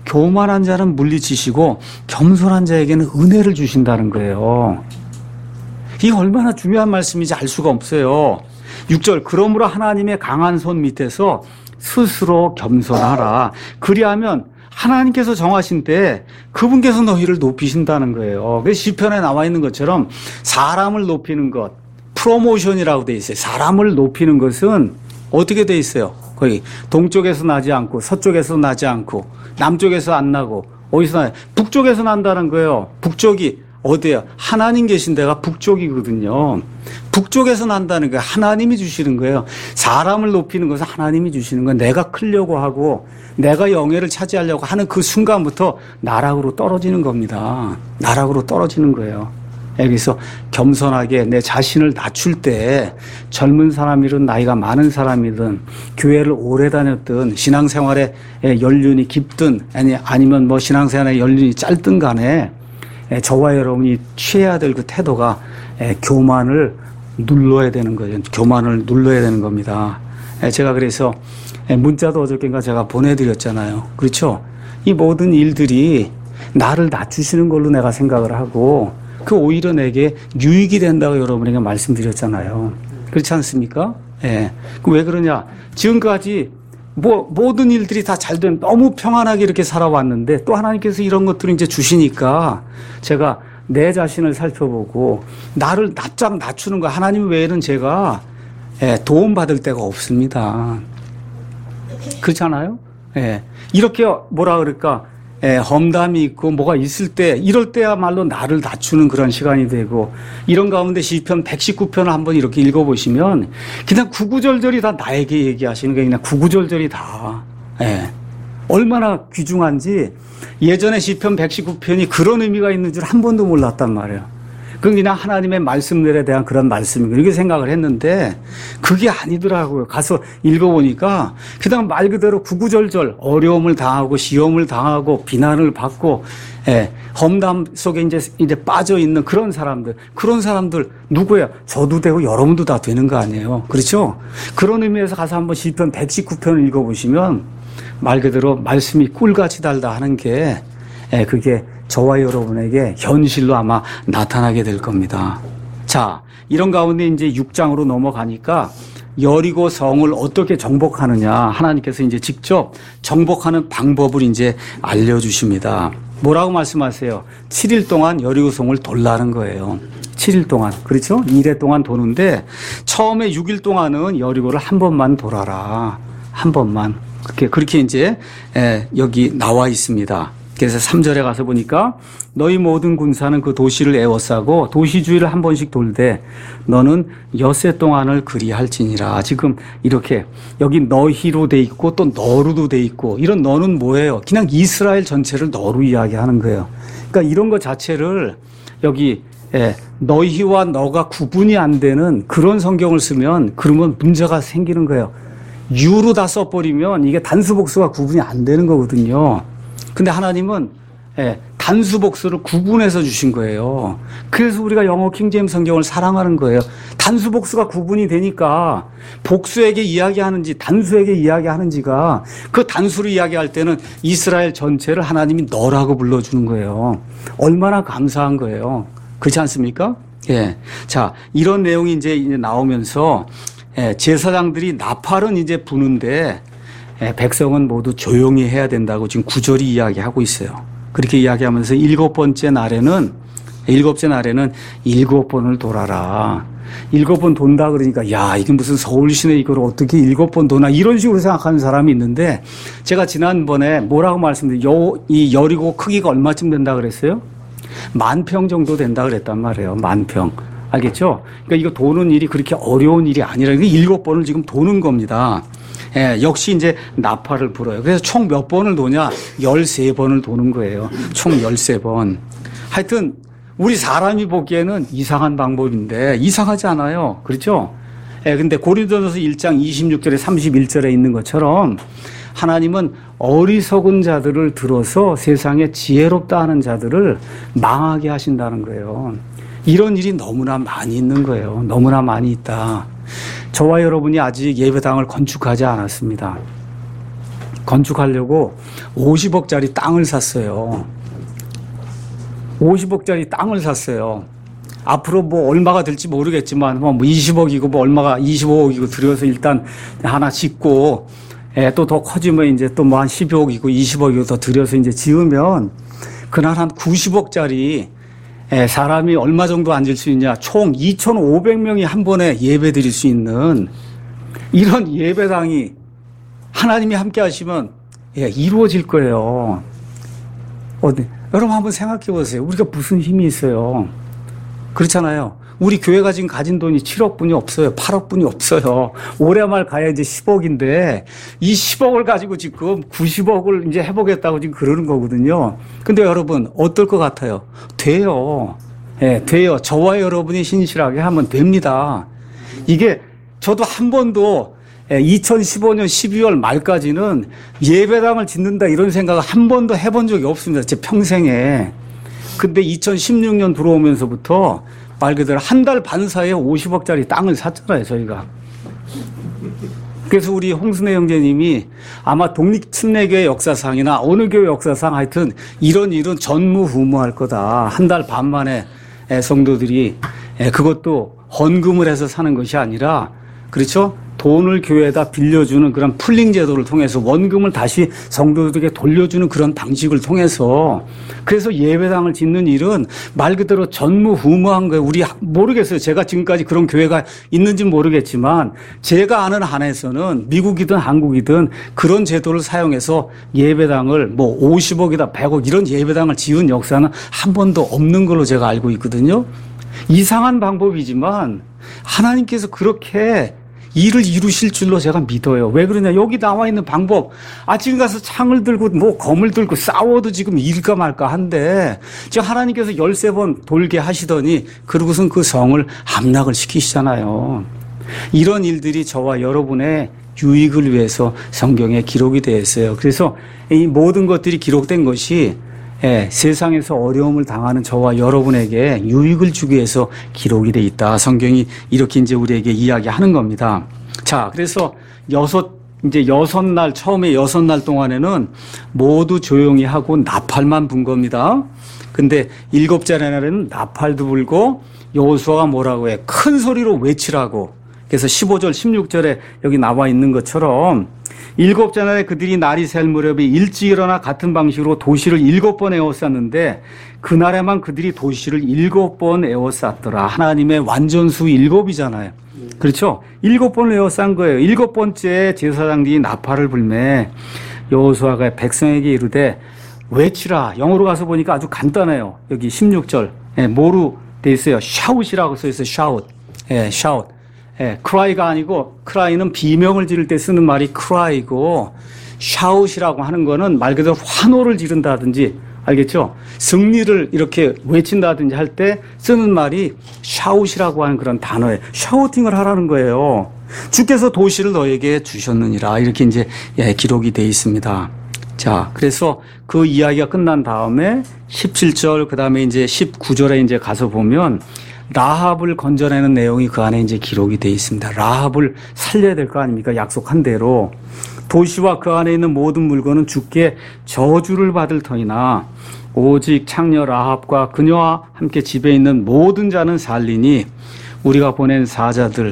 교만한 자는 물리치시고 겸손한 자에게는 은혜를 주신다는 거예요. 이게 얼마나 중요한 말씀인지 알 수가 없어요. 육 절 그러므로 하나님의 강한 손 밑에서 스스로 겸손하라. 그리하면 하나님께서 정하신 때 그분께서 너희를 높이신다는 거예요. 그래서 시편에 나와 있는 것처럼 사람을 높이는 것, 프로모션이라고 돼 있어요. 사람을 높이는 것은 어떻게 돼 있어요? 거의 동쪽에서 나지 않고 서쪽에서 나지 않고 남쪽에서 안 나고 어디서 나요? 북쪽에서 난다는 거예요. 북쪽이 어디야? 하나님 계신 데가 북쪽이거든요. 북쪽에서 난다는 거예요. 하나님이 주시는 거예요. 사람을 높이는 것은 하나님이 주시는 거예요. 내가 크려고 하고 내가 영예를 차지하려고 하는 그 순간부터 나락으로 떨어지는 겁니다. 나락으로 떨어지는 거예요. 여기서 겸손하게 내 자신을 낮출 때 젊은 사람이든 나이가 많은 사람이든 교회를 오래 다녔든 신앙생활에 연륜이 깊든 아니, 아니면 뭐 신앙생활에 연륜이 짧든 간에 저와 여러분이 취해야 될 그 태도가 교만을 눌러야 되는 거예요. 교만을 눌러야 되는 겁니다. 제가 그래서 문자도 어저께인가 제가 보내드렸잖아요. 그렇죠? 이 모든 일들이 나를 낮추시는 걸로 내가 생각을 하고 그 오히려 내게 유익이 된다고 여러분에게 말씀드렸잖아요. 그렇지 않습니까? 예. 그 왜 그러냐? 지금까지 뭐 모든 일들이 다 잘 된 너무 평안하게 이렇게 살아왔는데 또 하나님께서 이런 것들을 이제 주시니까 제가 내 자신을 살펴보고 나를 납작 낮추는 거 하나님 외에는 제가 예, 도움받을 데가 없습니다. 그렇잖아요? 예. 이렇게 뭐라 그럴까? 예, 험담이 있고 뭐가 있을 때 이럴 때야말로 나를 낮추는 그런 시간이 되고 이런 가운데 시편 백십구 편을 한번 이렇게 읽어보시면 그냥 구구절절이 다 나에게 얘기하시는 게 그냥 구구절절이 다 예, 얼마나 귀중한지 예전에 시편 백십구 편이 그런 의미가 있는 줄 한 번도 몰랐단 말이에요. 그건 그냥 하나님의 말씀들에 대한 그런 말씀이고 이렇게 생각을 했는데 그게 아니더라고요. 가서 읽어보니까 그냥 말 그대로 구구절절 어려움을 당하고 시험을 당하고 비난을 받고 예, 험담 속에 이제 이제 빠져 있는 그런 사람들, 그런 사람들 누구예요? 저도 되고 여러분도 다 되는 거 아니에요? 그렇죠? 그런 의미에서 가서 한번 시편 백십구 편을 읽어보시면 말 그대로 말씀이 꿀같이 달다 하는 게 예, 그게 저와 여러분에게 현실로 아마 나타나게 될 겁니다. 자, 이런 가운데 이제 육 장으로 넘어가니까 여리고 성을 어떻게 정복하느냐 하나님께서 이제 직접 정복하는 방법을 이제 알려주십니다. 뭐라고 말씀하세요? 칠 일 동안 여리고 성을 돌라는 거예요. 칠 일 동안. 그렇죠? 일 회 동안 도는데 처음에 육 일 동안은 여리고를 한 번만 돌아라. 한 번만. 그렇게, 그렇게 이제 여기 나와 있습니다. 그래서 삼 절에 가서 보니까 너희 모든 군사는 그 도시를 에워싸고 도시 주위를 한 번씩 돌되 너는 엿새 동안을 그리할지니라. 지금 이렇게 여기 너희로 돼 있고 또 너로도 돼 있고 이런 너는 뭐예요? 그냥 이스라엘 전체를 너로 이야기하는 거예요. 그러니까 이런 것 자체를 여기 예, 너희와 너가 구분이 안 되는 그런 성경을 쓰면 그러면 문제가 생기는 거예요. 유로 다 써버리면 이게 단수복수가 구분이 안 되는 거거든요. 근데 하나님은 예, 단수복수를 구분해서 주신 거예요. 그래서 우리가 영어 킹제임스 성경을 사랑하는 거예요. 단수복수가 구분이 되니까 복수에게 이야기하는지 단수에게 이야기하는지가 그 단수를 이야기할 때는 이스라엘 전체를 하나님이 너라고 불러주는 거예요. 얼마나 감사한 거예요. 그렇지 않습니까? 예. 자, 이런 내용이 이제 나오면서 예, 제사장들이 나팔은 이제 부는데 예, 백성은 모두 조용히 해야 된다고 지금 구절이 이야기하고 있어요. 그렇게 이야기하면서 일곱 번째 날에는 일곱째 날에는 일곱 번을 돌아라. 일곱 번 돈다 그러니까 야 이게 무슨 서울 시내 이걸 어떻게 일곱 번 도나 이런 식으로 생각하는 사람이 있는데 제가 지난번에 뭐라고 말씀드렸어요? 이 여리고 크기가 얼마쯤 된다 그랬어요? 만 평 정도 된다 그랬단 말이에요. 만 평. 알겠죠? 그러니까 이거 도는 일이 그렇게 어려운 일이 아니라 일곱 번을 지금 도는 겁니다. 예, 역시 이제 나팔을 불어요. 그래서 총 몇 번을 도냐? 열세 번을 도는 거예요. 총 열세 번. 하여튼 우리 사람이 보기에는 이상한 방법인데 이상하지 않아요. 그렇죠? 예, 근데 고린도전서 일 장 이십육 절에 삼십일 절에 있는 것처럼 하나님은 어리석은 자들을 들어서 세상에 지혜롭다 하는 자들을 망하게 하신다는 거예요. 이런 일이 너무나 많이 있는 거예요. 너무나 많이 있다. 저와 여러분이 아직 예배당을 건축하지 않았습니다. 건축하려고 오십억짜리 땅을 샀어요. 오십억짜리 땅을 샀어요. 앞으로 뭐 얼마가 될지 모르겠지만 뭐 이십억이고 뭐 얼마가 이십오억이고 들여서 일단 하나 짓고 예, 또 더 커지면 이제 또 뭐 한 십여억이고 이십억이고 더 들여서 이제 지으면 그날 한 구십억짜리 예, 사람이 얼마 정도 앉을 수 있냐. 총 이천오백 명이 한 번에 예배 드릴 수 있는 이런 예배당이 하나님이 함께 하시면 예, 이루어질 거예요. 어디, 여러분 한번 생각해 보세요. 우리가 무슨 힘이 있어요. 그렇잖아요. 우리 교회가 지금 가진 돈이 칠억뿐이 없어요. 팔억뿐이 없어요. 올해 말 가야 이제 십억인데 이 십억을 가지고 지금 구십억을 이제 해보겠다고 지금 그러는 거거든요. 근데 여러분 어떨 것 같아요? 돼요. 예, 돼요. 저와 여러분이 신실하게 하면 됩니다. 이게 저도 한 번도 이천십오년 십이월 말까지는 예배당을 짓는다 이런 생각을 한 번도 해본 적이 없습니다. 제 평생에. 근데 이천십육년 들어오면서부터 말 그대로 한 달 반 사이에 오십억짜리 땅을 샀잖아요, 저희가. 그래서 우리 홍순애 형제님이 아마 독립침례교회 역사상이나 어느 교회 역사상 하여튼 이런 일은 전무후무할 거다. 한 달 반 만에 성도들이 그것도 헌금을 해서 사는 것이 아니라 그렇죠? 돈을 교회에다 빌려주는 그런 풀링 제도를 통해서 원금을 다시 성도들에게 돌려주는 그런 방식을 통해서 그래서 예배당을 짓는 일은 말 그대로 전무후무한 거예요. 우리 모르겠어요. 제가 지금까지 그런 교회가 있는지는 모르겠지만 제가 아는 한에서는 미국이든 한국이든 그런 제도를 사용해서 예배당을 뭐 오십억이다 백억 이런 예배당을 지은 역사는 한 번도 없는 걸로 제가 알고 있거든요. 이상한 방법이지만 하나님께서 그렇게 일을 이루실 줄로 제가 믿어요. 왜 그러냐? 여기 나와 있는 방법. 아, 지금 가서 창을 들고 뭐 검을 들고 싸워도 지금 일까 말까 한데 지금 하나님께서 열세 번 돌게 하시더니 그러고선 그 성을 함락을 시키시잖아요. 이런 일들이 저와 여러분의 유익을 위해서 성경에 기록이 되어 있어요. 그래서 이 모든 것들이 기록된 것이 예, 세상에서 어려움을 당하는 저와 여러분에게 유익을 주기 위해서 기록이 돼 있다. 성경이 이렇게 이제 우리에게 이야기하는 겁니다. 자, 그래서 여섯, 이제 여섯 날, 처음에 여섯 날 동안에는 모두 조용히 하고 나팔만 분 겁니다. 근데 일곱째 날에는 나팔도 불고 여호수아가 뭐라고 해? 큰 소리로 외치라고. 그래서 십오절, 십육절에 여기 나와 있는 것처럼 일곱째 날에 그들이 날이 셀 무렵에 일찍 일어나 같은 방식으로 도시를 일곱 번 에워쌌는데 그날에만 그들이 도시를 일곱 번 에워쌌더라. 하나님의 완전수 일곱이잖아요. 그렇죠? 일곱 번을 에워싼 거예요. 일곱 번째 제사장들이 나팔을 불매 여호수아가 백성에게 이르되 외치라. 영어로 가서 보니까 아주 간단해요. 여기 십육절 예, 뭐로 돼 있어요? 샤웃이라고 써 있어요. 샤웃. 예, 샤웃. 예, cry가 아니고 cry는 비명을 지를 때 쓰는 말이 cry고 shout이라고 하는 거는 말 그대로 환호를 지른다든지 알겠죠? 승리를 이렇게 외친다든지 할 때 쓰는 말이 shout이라고 하는 그런 단어예요. shouting을 하라는 거예요. 주께서 도시를 너에게 주셨느니라 이렇게 이제 예, 기록이 되어 있습니다. 자, 그래서 그 이야기가 끝난 다음에 십칠절 그다음에 이제 십구절에 이제 가서 보면 라합을 건져내는 내용이 그 안에 이제 기록이 되어 있습니다. 라합을 살려야 될 거 아닙니까? 약속한 대로. 도시와 그 안에 있는 모든 물건은 주께 저주를 받을 터이나 오직 창녀 라합과 그녀와 함께 집에 있는 모든 자는 살리니 우리가 보낸 사자들,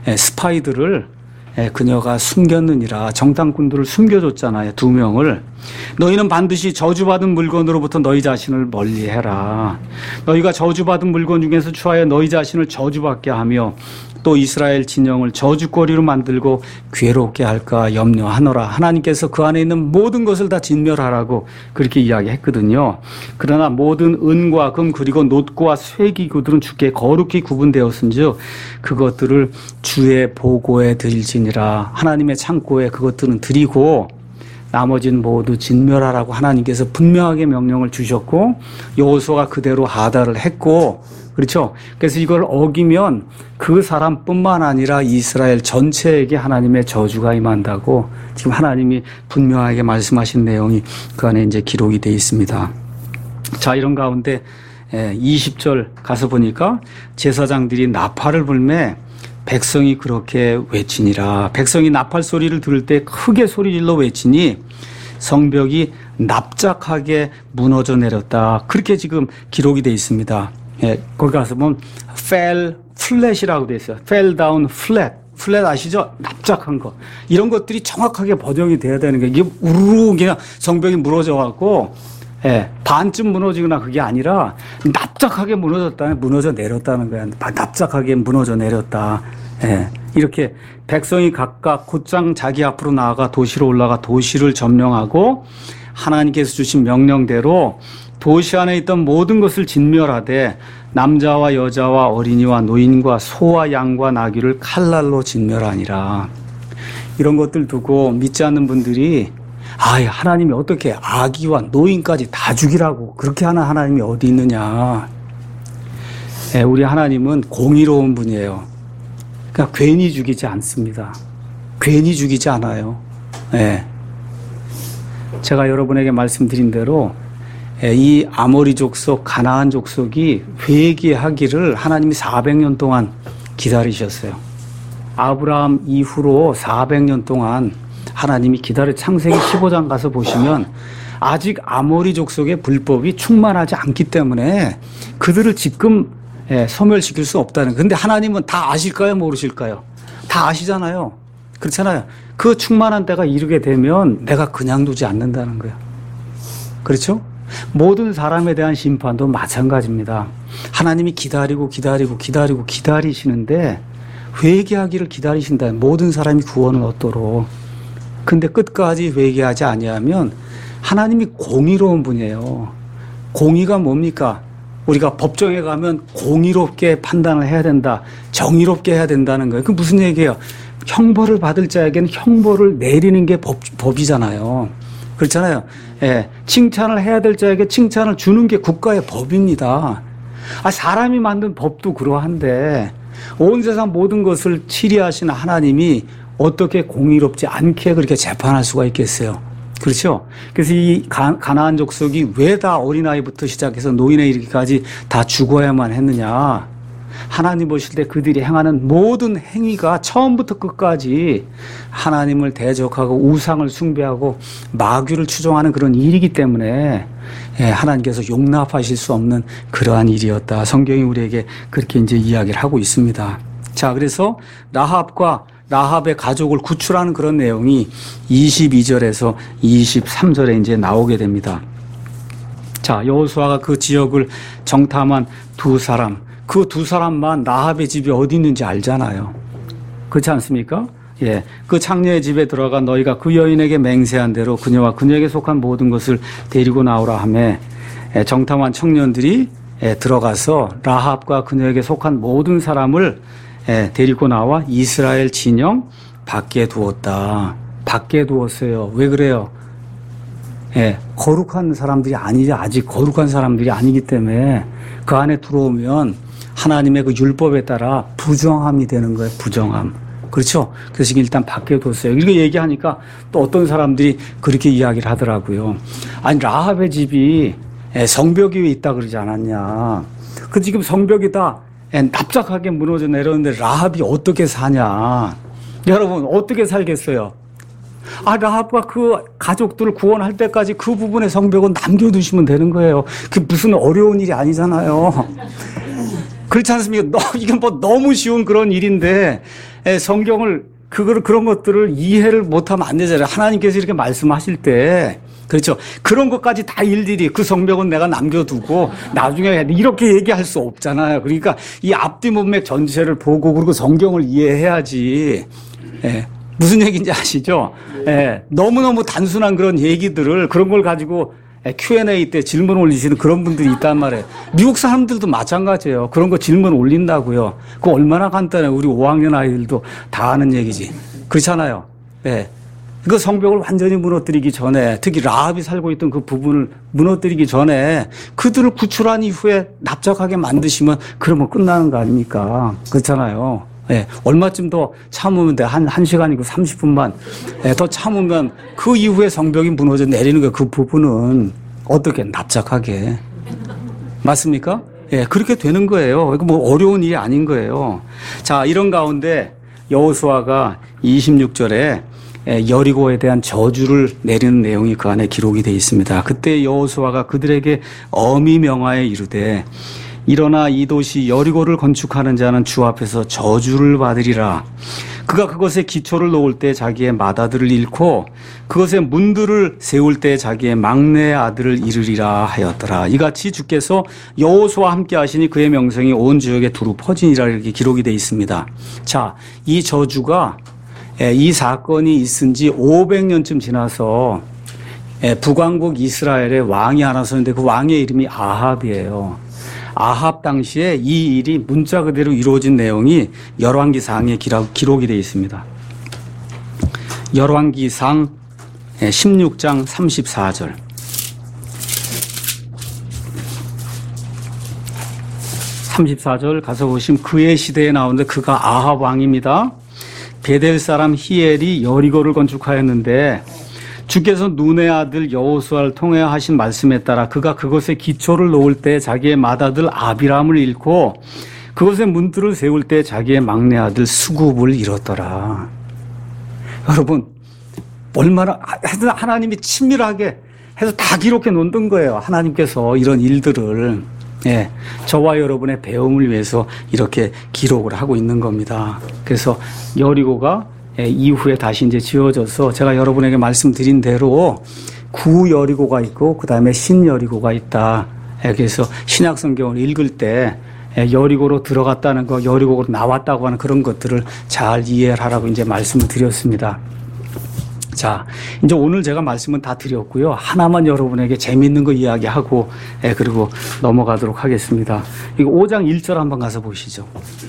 스파이들을 그녀가 숨겼느니라. 정탐꾼들을 숨겨줬잖아요. 두 명을. 너희는 반드시 저주받은 물건으로부터 너희 자신을 멀리해라. 너희가 저주받은 물건 중에서 취하여 너희 자신을 저주받게 하며 또 이스라엘 진영을 저주거리로 만들고 괴롭게 할까 염려하노라. 하나님께서 그 안에 있는 모든 것을 다 진멸하라고 그렇게 이야기했거든요. 그러나 모든 은과 금 그리고 놋과 쇠기구들은 주께 거룩히 구분되었은즉 그것들을 주의 보고에 드릴지니라. 하나님의 창고에 그것들은 드리고 나머지는 모두 진멸하라고 하나님께서 분명하게 명령을 주셨고 여호수아가 그대로 하달을 했고 그렇죠. 그래서 이걸 어기면 그 사람뿐만 아니라 이스라엘 전체에게 하나님의 저주가 임한다고 지금 하나님이 분명하게 말씀하신 내용이 그 안에 이제 기록이 되어 있습니다. 자, 이런 가운데 이십절 가서 보니까 제사장들이 나팔을 불매 백성이 그렇게 외치니라. 백성이 나팔 소리를 들을 때 크게 소리질러 외치니 성벽이 납작하게 무너져 내렸다. 그렇게 지금 기록이 되어 있습니다. 예, 거기 가서 보면 fell flat이라고 되어 있어요. fell down flat. 플랫 아시죠? 납작한 거. 이런 것들이 정확하게 번역이 돼야 되는 게, 이게 우르르 그냥 성벽이 무너져 갖고, 예, 반쯤 무너지거나 그게 아니라 납작하게 무너졌다, 무너져 내렸다는 거야. 납작하게 무너져 내렸다. 예, 이렇게 백성이 각각 곧장 자기 앞으로 나아가 도시로 올라가 도시를 점령하고 하나님께서 주신 명령대로 도시 안에 있던 모든 것을 진멸하되 남자와 여자와 어린이와 노인과 소와 양과 나귀를 칼날로 진멸하니라. 이런 것들 두고 믿지 않는 분들이 아, 하나님이 어떻게 아기와 노인까지 다 죽이라고 그렇게 하는 하나님이 어디 있느냐. 예, 우리 하나님은 공의로운 분이에요. 그러니까 괜히 죽이지 않습니다. 괜히 죽이지 않아요. 예. 제가 여러분에게 말씀드린 대로 이 아모리 족속, 가나안 족속이 회개하기를 하나님이 사백 년 동안 기다리셨어요. 아브라함 이후로 사백 년 동안 하나님이 기다려. 창세기 십오 장 가서 보시면 아직 아모리 족속의 불법이 충만하지 않기 때문에 그들을 지금 소멸시킬 수 없다는. 근데 하나님은 다 아실까요? 모르실까요? 다 아시잖아요. 그렇잖아요. 그 충만한 때가 이르게 되면 내가 그냥 두지 않는다는 거예요. 그렇죠? 모든 사람에 대한 심판도 마찬가지입니다. 하나님이 기다리고 기다리고 기다리고 기다리시는데 회개하기를 기다리신다. 모든 사람이 구원을 얻도록. 근데 끝까지 회개하지 아니하면 하나님이 공의로운 분이에요. 공의가 뭡니까? 우리가 법정에 가면 공의롭게 판단을 해야 된다. 정의롭게 해야 된다는 거예요. 그 무슨 얘기예요? 형벌을 받을 자에게는 형벌을 내리는 게 법, 법이잖아요. 그렇잖아요. 예, 칭찬을 해야 될 자에게 칭찬을 주는 게 국가의 법입니다. 아, 사람이 만든 법도 그러한데 온 세상 모든 것을 치리하시는 하나님이 어떻게 공의롭지 않게 그렇게 재판할 수가 있겠어요. 그렇죠? 그래서 이 가, 가나안 족속이 왜 다 어린아이부터 시작해서 노인에 이르기까지 다 죽어야만 했느냐. 하나님 보실 때 그들이 행하는 모든 행위가 처음부터 끝까지 하나님을 대적하고 우상을 숭배하고 마귀를 추종하는 그런 일이기 때문에 하나님께서 용납하실 수 없는 그러한 일이었다. 성경이 우리에게 그렇게 이제 이야기를 하고 있습니다. 자, 그래서 라합과 라합의 가족을 구출하는 그런 내용이 이십이 절에서 이십삼 절에 이제 나오게 됩니다. 자, 여호수아가 그 지역을 정탐한 두 사람, 그 두 사람만 라합의 집이 어디 있는지 알잖아요. 그렇지 않습니까? 예, 그 창녀의 집에 들어가 너희가 그 여인에게 맹세한 대로 그녀와 그녀에게 속한 모든 것을 데리고 나오라 하며 정탐한 청년들이 들어가서 라합과 그녀에게 속한 모든 사람을 데리고 나와 이스라엘 진영 밖에 두었다. 밖에 두었어요. 왜 그래요? 예, 거룩한 사람들이 아니지. 아직 거룩한 사람들이 아니기 때문에 그 안에 들어오면 하나님의 그 율법에 따라 부정함이 되는 거예요. 부정함. 그렇죠? 그래서 일단 밖에 뒀어요. 이렇게 얘기하니까 또 어떤 사람들이 그렇게 이야기를 하더라고요. 아니, 라합의 집이 성벽 위에 있다 그러지 않았냐. 그 지금 성벽이 다 납작하게 무너져 내렸는데 라합이 어떻게 사냐. 여러분, 어떻게 살겠어요? 아, 라합과 그 가족들을 구원할 때까지 그 부분의 성벽은 남겨두시면 되는 거예요. 그 무슨 어려운 일이 아니잖아요. 그렇지 않습니까? 너, 이건 뭐 너무 쉬운 그런 일인데, 성경을, 그걸, 그런 것들을 이해를 못하면 안 되잖아요. 하나님께서 이렇게 말씀하실 때. 그렇죠. 그런 것까지 다 일일이 그 성벽은 내가 남겨두고 나중에 이렇게 얘기할 수 없잖아요. 그러니까 이 앞뒤 문맥 전체를 보고 그리고 성경을 이해해야지. 예. 무슨 얘기인지 아시죠? 예. 너무너무 단순한 그런 얘기들을 그런 걸 가지고 큐 앤 에이 때 질문 올리시는 그런 분들이 있단 말이에요. 미국 사람들도 마찬가지예요. 그런 거 질문 올린다고요. 그거 얼마나 간단해요. 우리 오 학년 아이들도 다 아는 얘기지. 그렇잖아요. 예. 그 성벽을 완전히 무너뜨리기 전에, 특히 라합이 살고 있던 그 부분을 무너뜨리기 전에 그들을 구출한 이후에 납작하게 만드시면 그러면 끝나는 거 아닙니까? 그렇잖아요. 예, 얼마쯤 더 참으면 돼? 한, 한 시간이고 삼십 분만. 예, 더 참으면 그 이후에 성벽이 무너져 내리는 거 그 부분은 어떻게 납작하게. 맞습니까? 예, 그렇게 되는 거예요. 이거 뭐 어려운 일이 아닌 거예요. 자, 이런 가운데 여호수아가 이십육 절에 여리고에 대한 저주를 내리는 내용이 그 안에 기록이 되어 있습니다. 그때 여호수아가 그들에게 엄히 명하여 이르되 일어나 이 도시 여리고를 건축하는 자는 주 앞에서 저주를 받으리라. 그가 그것에 기초를 놓을 때 자기의 맏아들을 잃고 그것에 문들을 세울 때 자기의 막내 아들을 잃으리라 하였더라. 이같이 주께서 여호수아와 함께 하시니 그의 명성이 온 지역에 두루 퍼지니라 이렇게 기록이 되어 있습니다. 자, 이 저주가 이 사건이 있은 지 오백 년쯤 지나서 북왕국 이스라엘의 왕이 하나 섰는데 그 왕의 이름이 아합이에요. 아합 당시에 이 일이 문자 그대로 이루어진 내용이 열왕기상에 기록이 되어 있습니다. 열왕기상 십육 장 삼십사 절. 삼십사 절 가서 보시면 그의 시대에 나오는데 그가 아합 왕입니다. 베델 사람 히엘이 여리고를 건축하였는데 주께서 눈의 아들 여호수아를 통해 하신 말씀에 따라 그가 그것에 기초를 놓을 때 자기의 맏아들 아비람을 잃고 그것에 문들을 세울 때 자기의 막내 아들 수굽을 잃었더라. 여러분, 얼마나 하나님이 친밀하게 해서 다 기록해 놓는 거예요. 하나님께서 이런 일들을 예, 저와 여러분의 배움을 위해서 이렇게 기록을 하고 있는 겁니다. 그래서 여리고가 예, 이후에 다시 이제 지어져서 제가 여러분에게 말씀드린 대로 구 여리고가 있고 그 다음에 신 여리고가 있다. 예, 그래서 신약 성경을 읽을 때 예, 여리고로 들어갔다는 거, 여리고로 나왔다고 하는 그런 것들을 잘 이해를 하라고 이제 말씀을 드렸습니다. 자, 이제 오늘 제가 말씀은 다 드렸고요. 하나만 여러분에게 재미있는 거 이야기하고 예, 그리고 넘어가도록 하겠습니다. 이거 오 장 일 절 한번 가서 보시죠.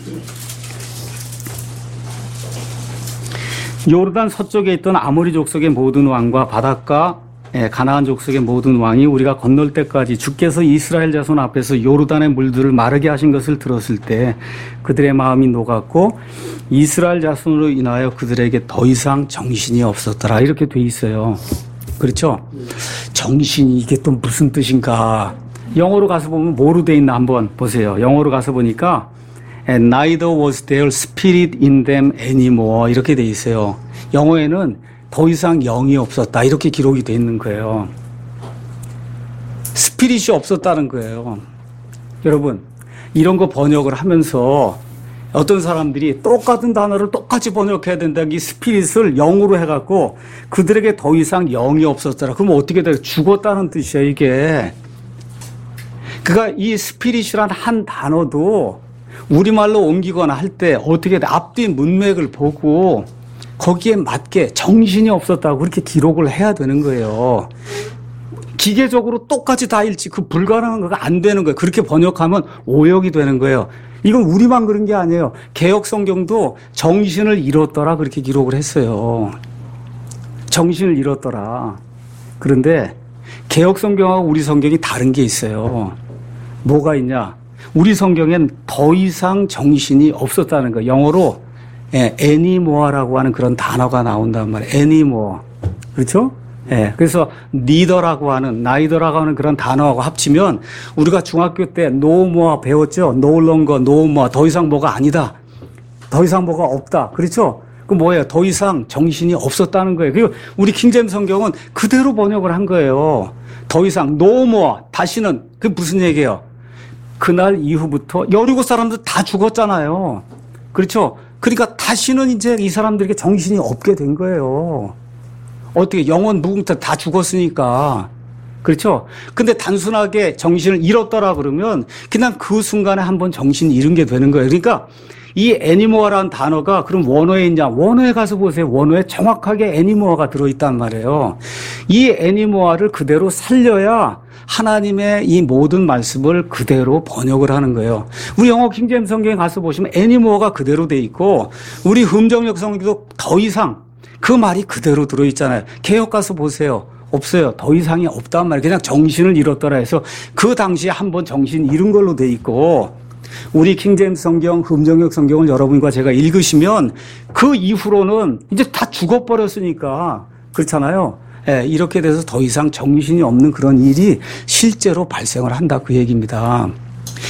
요르단 서쪽에 있던 아모리 족속의 모든 왕과 바닷가 가나안 족속의 모든 왕이 우리가 건널 때까지 주께서 이스라엘 자손 앞에서 요르단의 물들을 마르게 하신 것을 들었을 때 그들의 마음이 녹았고 이스라엘 자손으로 인하여 그들에게 더 이상 정신이 없었더라. 이렇게 돼 있어요. 그렇죠? 정신이 이게 또 무슨 뜻인가. 영어로 가서 보면 뭐로 돼 있나 한번 보세요. 영어로 가서 보니까 And neither was there spirit in them anymore. 이렇게 돼 있어요. 영어에는 더 이상 영이 없었다. 이렇게 기록이 돼 있는 거예요. 스피릿이 없었다는 거예요. 여러분, 이런 거 번역을 하면서 어떤 사람들이 똑같은 단어를 똑같이 번역해야 된다. 이 스피릿을 영으로 해갖고 그들에게 더 이상 영이 없었더라. 그러면 어떻게 돼요? 죽었다는 뜻이야, 이게. 그러니까 이 스피릿이란 한 단어도 우리말로 옮기거나 할 때 어떻게 돼? 앞뒤 문맥을 보고 거기에 맞게 정신이 없었다고 그렇게 기록을 해야 되는 거예요. 기계적으로 똑같이 다 읽지 그 불가능한 거가 안 되는 거예요. 그렇게 번역하면 오역이 되는 거예요. 이건 우리만 그런 게 아니에요. 개역 성경도 정신을 잃었더라 그렇게 기록을 했어요. 정신을 잃었더라. 그런데 개역 성경하고 우리 성경이 다른 게 있어요. 뭐가 있냐? 우리 성경엔 더 이상 정신이 없었다는 거예요. 영어로 예, anymore라고 하는 그런 단어가 나온단 말이에요. anymore. 그렇죠? 예, 그래서 neither라고 하는, neither라고 하는 그런 단어하고 합치면 우리가 중학교 때 no more 배웠죠? no longer, no more. 더 이상 뭐가 아니다. 더 이상 뭐가 없다. 그렇죠? 그 뭐예요? 더 이상 정신이 없었다는 거예요. 그리고 우리 킹제임스 성경은 그대로 번역을 한 거예요. 더 이상 no more. 다시는 그게 무슨 얘기예요? 그날 이후부터 여리고 사람들 다 죽었잖아요. 그렇죠? 그러니까 다시는 이제 이 사람들에게 정신이 없게 된 거예요. 어떻게 영원 무궁태 다 죽었으니까. 그렇죠? 근데 단순하게 정신을 잃었더라 그러면 그냥 그 순간에 한번 정신 잃은 게 되는 거예요. 그러니까 이 애니모어라는 단어가 그럼 원어에 있냐? 원어에 가서 보세요. 원어에 정확하게 애니모어가 들어있단 말이에요. 이 애니모어를 그대로 살려야 하나님의 이 모든 말씀을 그대로 번역을 하는 거예요. 우리 영어 킹제임스 성경에 가서 보시면 애니모어가 그대로 돼 있고 우리 흠정역 성경도 더 이상 그 말이 그대로 들어있잖아요. 개역 가서 보세요. 없어요. 더 이상이 없단 말이에요. 그냥 정신을 잃었더라 해서 그 당시에 한번 정신 잃은 걸로 돼 있고 우리 킹제임스 성경, 흠정역 성경을 여러분과 제가 읽으시면 그 이후로는 이제 다 죽어버렸으니까 그렇잖아요. 예, 이렇게 돼서 더 이상 정신이 없는 그런 일이 실제로 발생을 한다 그 얘기입니다.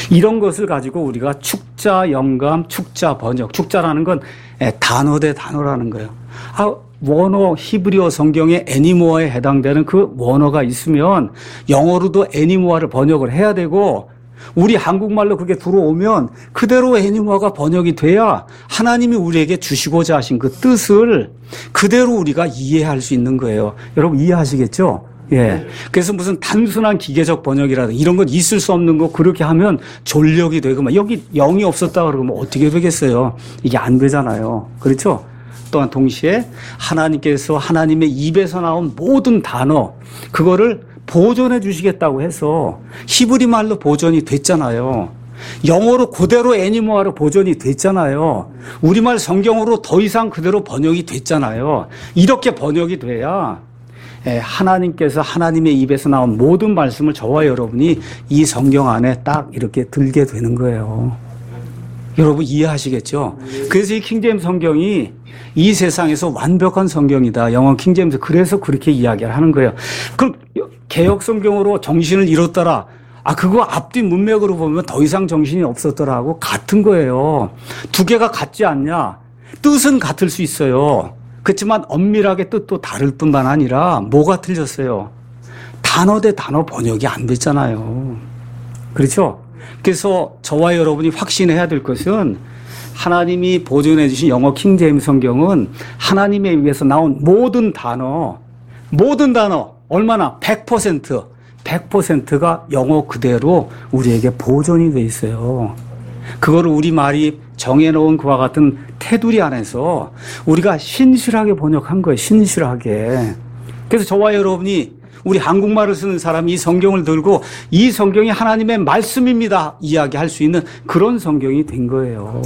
이런 것을 가지고 우리가 축자 영감, 축자 번역, 축자라는 건 단어 대 단어라는 거예요. 아, 원어 히브리어 성경에 애니모어에 해당되는 그 원어가 있으면 영어로도 애니모어를 번역을 해야 되고 우리 한국말로 그게 들어오면 그대로 애니모어가 번역이 돼야 하나님이 우리에게 주시고자 하신 그 뜻을 그대로 우리가 이해할 수 있는 거예요. 여러분 이해하시겠죠? 예. 그래서 무슨 단순한 기계적 번역이라든가 이런 건 있을 수 없는 거 그렇게 하면 졸력이 되고 막 여기 영이 없었다 그러면 어떻게 되겠어요? 이게 안 되잖아요. 그렇죠? 또한 동시에 하나님께서 하나님의 입에서 나온 모든 단어 그거를 보존해 주시겠다고 해서 히브리 말로 보존이 됐잖아요. 영어로 그대로 애니모어로 보존이 됐잖아요. 우리말 성경으로 더 이상 그대로 번역이 됐잖아요. 이렇게 번역이 돼야 하나님께서 하나님의 입에서 나온 모든 말씀을 저와 여러분이 이 성경 안에 딱 이렇게 들게 되는 거예요. 여러분 이해하시겠죠? 그래서 이 킹제임스 성경이 이 세상에서 완벽한 성경이다. 영어 킹제임스 그래서 그렇게 이야기를 하는 거예요. 그럼 개역 성경으로 정신을 잃었더라. 아 그거 앞뒤 문맥으로 보면 더 이상 정신이 없었더라고 같은 거예요. 두 개가 같지 않냐? 뜻은 같을 수 있어요. 그렇지만 엄밀하게 뜻도 다를 뿐만 아니라 뭐가 틀렸어요? 단어 대 단어 번역이 안 됐잖아요. 그렇죠? 그래서 저와 여러분이 확신해야 될 것은 하나님이 보존해 주신 영어 킹제임스 성경은 하나님의 입에서 나온 모든 단어, 모든 단어 얼마나 백 퍼센트, 백 퍼센트가 영어 그대로 우리에게 보존이 돼 있어요. 그거를 우리말이 정해놓은 그와 같은 테두리 안에서 우리가 신실하게 번역한 거예요. 신실하게. 그래서 저와 여러분이 우리 한국말을 쓰는 사람이 이 성경을 들고 이 성경이 하나님의 말씀입니다 이야기할 수 있는 그런 성경이 된 거예요.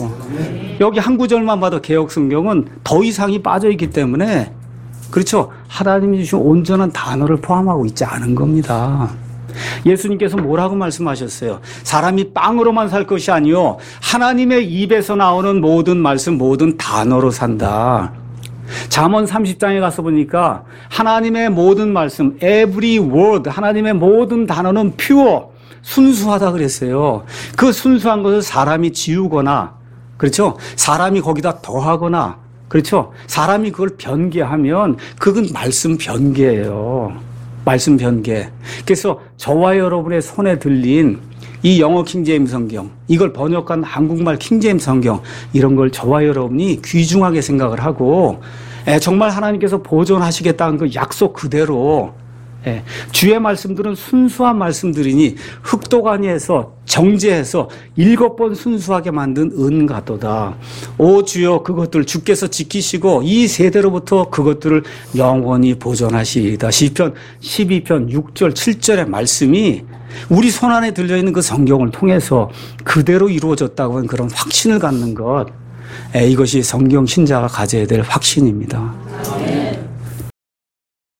여기 한 구절만 봐도 개역 성경은 더 이상이 빠져있기 때문에 그렇죠. 하나님이 주신 온전한 단어를 포함하고 있지 않은 겁니다. 예수님께서 뭐라고 말씀하셨어요? 사람이 빵으로만 살 것이 아니요 하나님의 입에서 나오는 모든 말씀 모든 단어로 산다. 잠언 삼십 장에 가서 보니까 하나님의 모든 말씀 every word 하나님의 모든 단어는 pure 순수하다 그랬어요. 그 순수한 것을 사람이 지우거나 그렇죠? 사람이 거기다 더하거나 그렇죠? 사람이 그걸 변개하면 그건 말씀 변개예요. 말씀 변개. 그래서 저와 여러분의 손에 들린 이 영어 킹제임스 성경, 이걸 번역한 한국말 킹제임스 성경, 이런 걸 저와 여러분이 귀중하게 생각을 하고 정말 하나님께서 보존하시겠다는 그 약속 그대로 주의 말씀들은 순수한 말씀들이니 흙도가니에서 정제해서 일곱 번 순수하게 만든 은가도다. 오 주여 그것들 주께서 지키시고 이 세대로부터 그것들을 영원히 보존하시리이다. 시편 십이 편 육 절 칠 절의 말씀이 우리 손안에 들려있는 그 성경을 통해서 그대로 이루어졌다고 하는 그런 확신을 갖는 것, 이것이 성경 신자가 가져야 될 확신입니다.